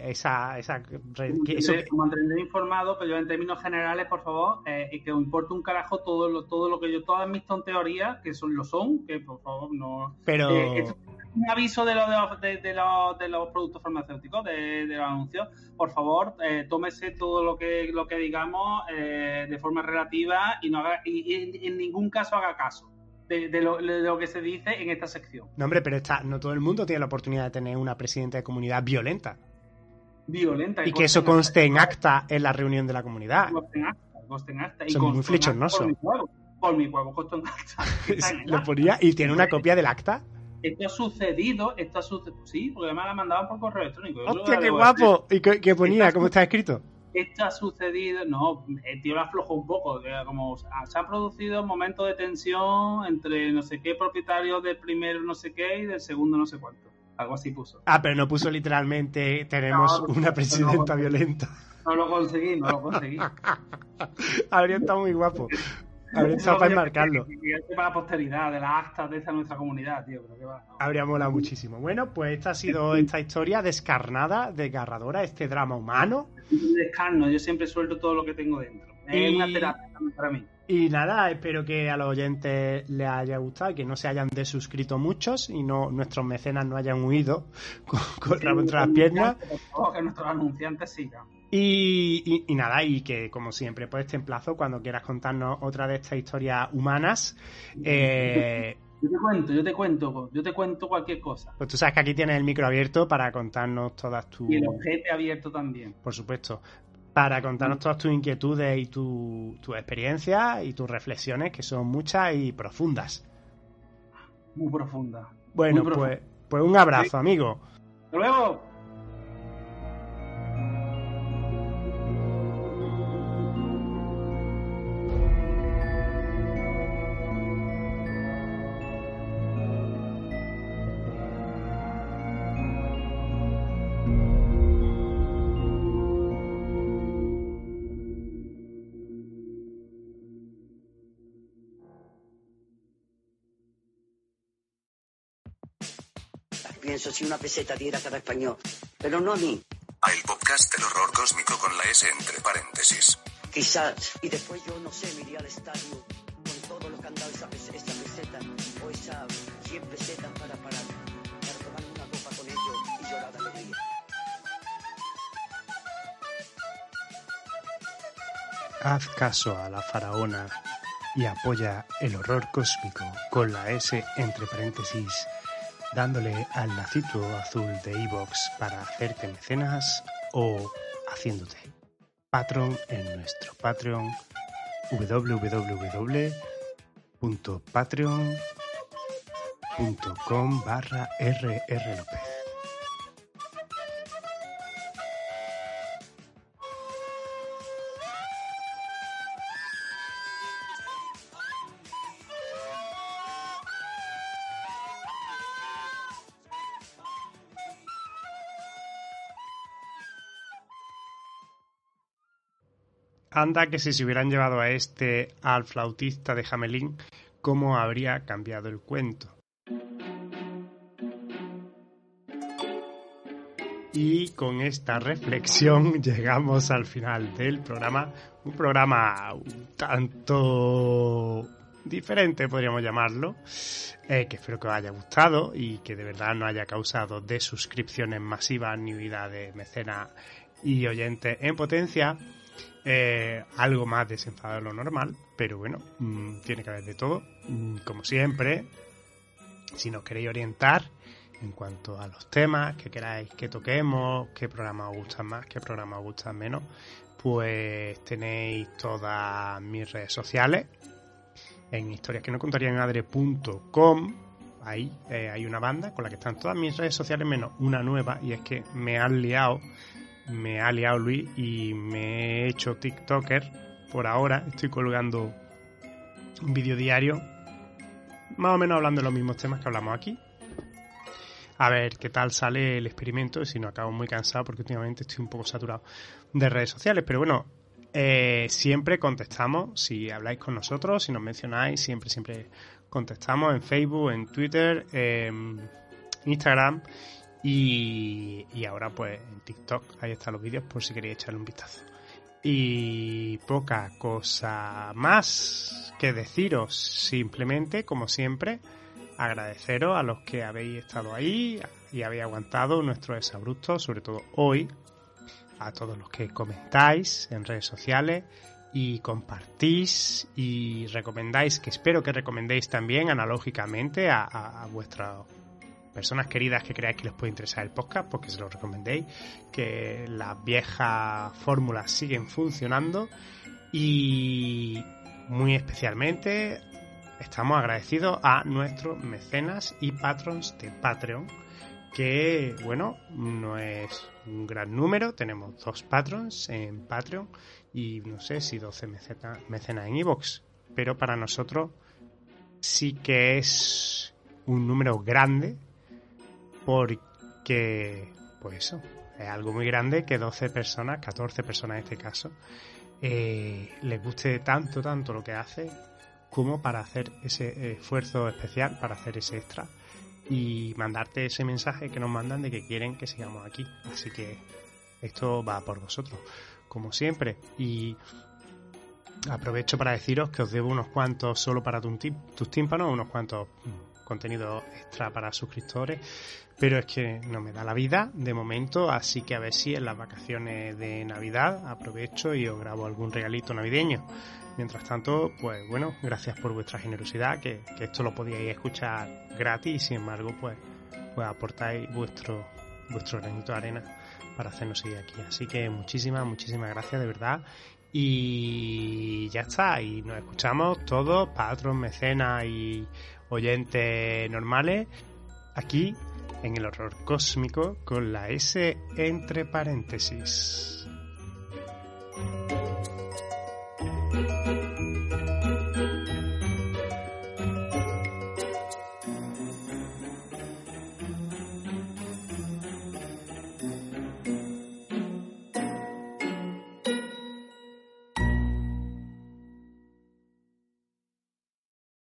mantener informado, pero yo en términos generales, por favor, y que os importe un carajo todo lo que yo, todas mis tonteorías, que lo son, que por favor no. Pero un aviso de los productos farmacéuticos, de los anuncios, por favor, tómese todo lo que digamos de forma relativa y no haga, y en ningún caso haga caso de lo que se dice en esta sección. No, hombre, pero no todo el mundo tiene la oportunidad de tener una presidenta de comunidad violenta. Y que eso conste en acta en la reunión de la comunidad. Conste en acta. Son muy flichornosos. Por mi huevo, conste en acta. Lo ponía y tiene una copia del acta. Esto ha sucedido, sí, porque además la mandaban por correo electrónico. ¡Hostia, qué guapo! ¿Y qué ponía? ¿Cómo está escrito? Esto ha sucedido, no, el tío lo aflojó un poco, como se ha producido momentos de tensión entre no sé qué propietarios del primero no sé qué y del segundo no sé cuánto. Algo así puso. Pero no puso literalmente tenemos una presidenta violenta. No lo conseguí. Habría estado muy guapo. Habría estado para enmarcarlo. Para la posteridad de las actas de nuestra comunidad, tío. Pero que va, no. Habría molado muchísimo. Bueno, pues esta ha sido esta historia descarnada, desgarradora, este drama humano. Descarno, yo siempre suelto todo lo que tengo dentro. Es una terapia para mí. Y nada, espero que a los oyentes les haya gustado y que no se hayan desuscrito muchos y nuestros mecenas no hayan huido con el rabo entre las piernas. Que nuestros anunciantes sigan. Y nada, y que como siempre, pues te emplazo cuando quieras contarnos otra de estas historias humanas. Yo te cuento cualquier cosa. Pues tú sabes que aquí tienes el micro abierto para contarnos todas tus... Y el ojete abierto también. Por supuesto. Para contarnos todas tus inquietudes y tus experiencias y tus reflexiones, que son muchas y profundas. Muy profundas. Bueno, pues un abrazo, amigo. ¡Hasta luego! Pienso si una peseta diera cada español, pero no a mí. El podcast del horror cósmico con la S entre paréntesis. Quizás, y después yo no sé, me iría al estadio con todo lo que han dado esa peseta o esa 100 pesetas para tomar una copa con ellos y llorar de alegría. Haz caso a la faraona y apoya el horror cósmico con la S entre paréntesis, dándole al lacito azul de iVoox para hacerte mecenas o haciéndote Patreon en nuestro Patreon www.patreon.com/rrlopez. Anda que si se hubieran llevado a este al flautista de Hamelin, ¿cómo habría cambiado el cuento? Y con esta reflexión llegamos al final del programa. Un programa un tanto diferente, podríamos llamarlo, que espero que os haya gustado y que de verdad no haya causado desuscripciones masivas ni huida de mecenas y oyentes en potencia. Algo más desenfadado de lo normal, pero bueno, tiene que haber de todo. Como siempre, si nos queréis orientar en cuanto a los temas que queráis que toquemos, qué programas os gustan más, qué programas os gustan menos, pues tenéis todas mis redes sociales en historiasquenocontaríamadre.com. Ahí hay una banda con la que están todas mis redes sociales menos una nueva, y es que me ha liado Luis y me he hecho TikToker. Por ahora estoy colgando un vídeo diario más o menos hablando de los mismos temas que hablamos aquí. A ver qué tal sale el experimento, si no acabo muy cansado porque últimamente estoy un poco saturado de redes sociales. Pero bueno, siempre contestamos, si habláis con nosotros, si nos mencionáis, siempre contestamos en Facebook, en Twitter, en Instagram y ahora pues en TikTok. Ahí están los vídeos por si queréis echarle un vistazo. Y poca cosa más que deciros, simplemente, como siempre, agradeceros a los que habéis estado ahí y habéis aguantado nuestros exabruptos, sobre todo hoy, a todos los que comentáis en redes sociales y compartís y recomendáis, que espero que recomendéis también analógicamente a vuestras personas queridas que creáis que les puede interesar el podcast, porque se lo recomendéis, que las viejas fórmulas siguen funcionando. Y muy especialmente estamos agradecidos a nuestros mecenas y patrons de Patreon, que bueno, no es un gran número, tenemos 2 patrons en Patreon y no sé si 12 mecenas en iVoox, pero para nosotros sí que es un número grande, porque pues eso, es algo muy grande que 12 personas, 14 personas en este caso, les guste tanto lo que hace, como para hacer ese esfuerzo especial, para hacer ese extra y mandarte ese mensaje que nos mandan de que quieren que sigamos aquí. Así que esto va por vosotros, como siempre. Y aprovecho para deciros que os debo unos cuantos solo para tus tímpanos, unos cuantos contenidos extra para suscriptores, pero es que no me da la vida de momento, así que a ver si en las vacaciones de Navidad aprovecho y os grabo algún regalito navideño. Mientras tanto, pues bueno, gracias por vuestra generosidad, que esto lo podíais escuchar gratis y sin embargo pues aportáis vuestro granito de arena para hacernos seguir aquí. Así que muchísimas gracias de verdad. Y ya está, y nos escuchamos todos, patrons, mecenas y oyentes normales, aquí en el horror cósmico con la S entre paréntesis.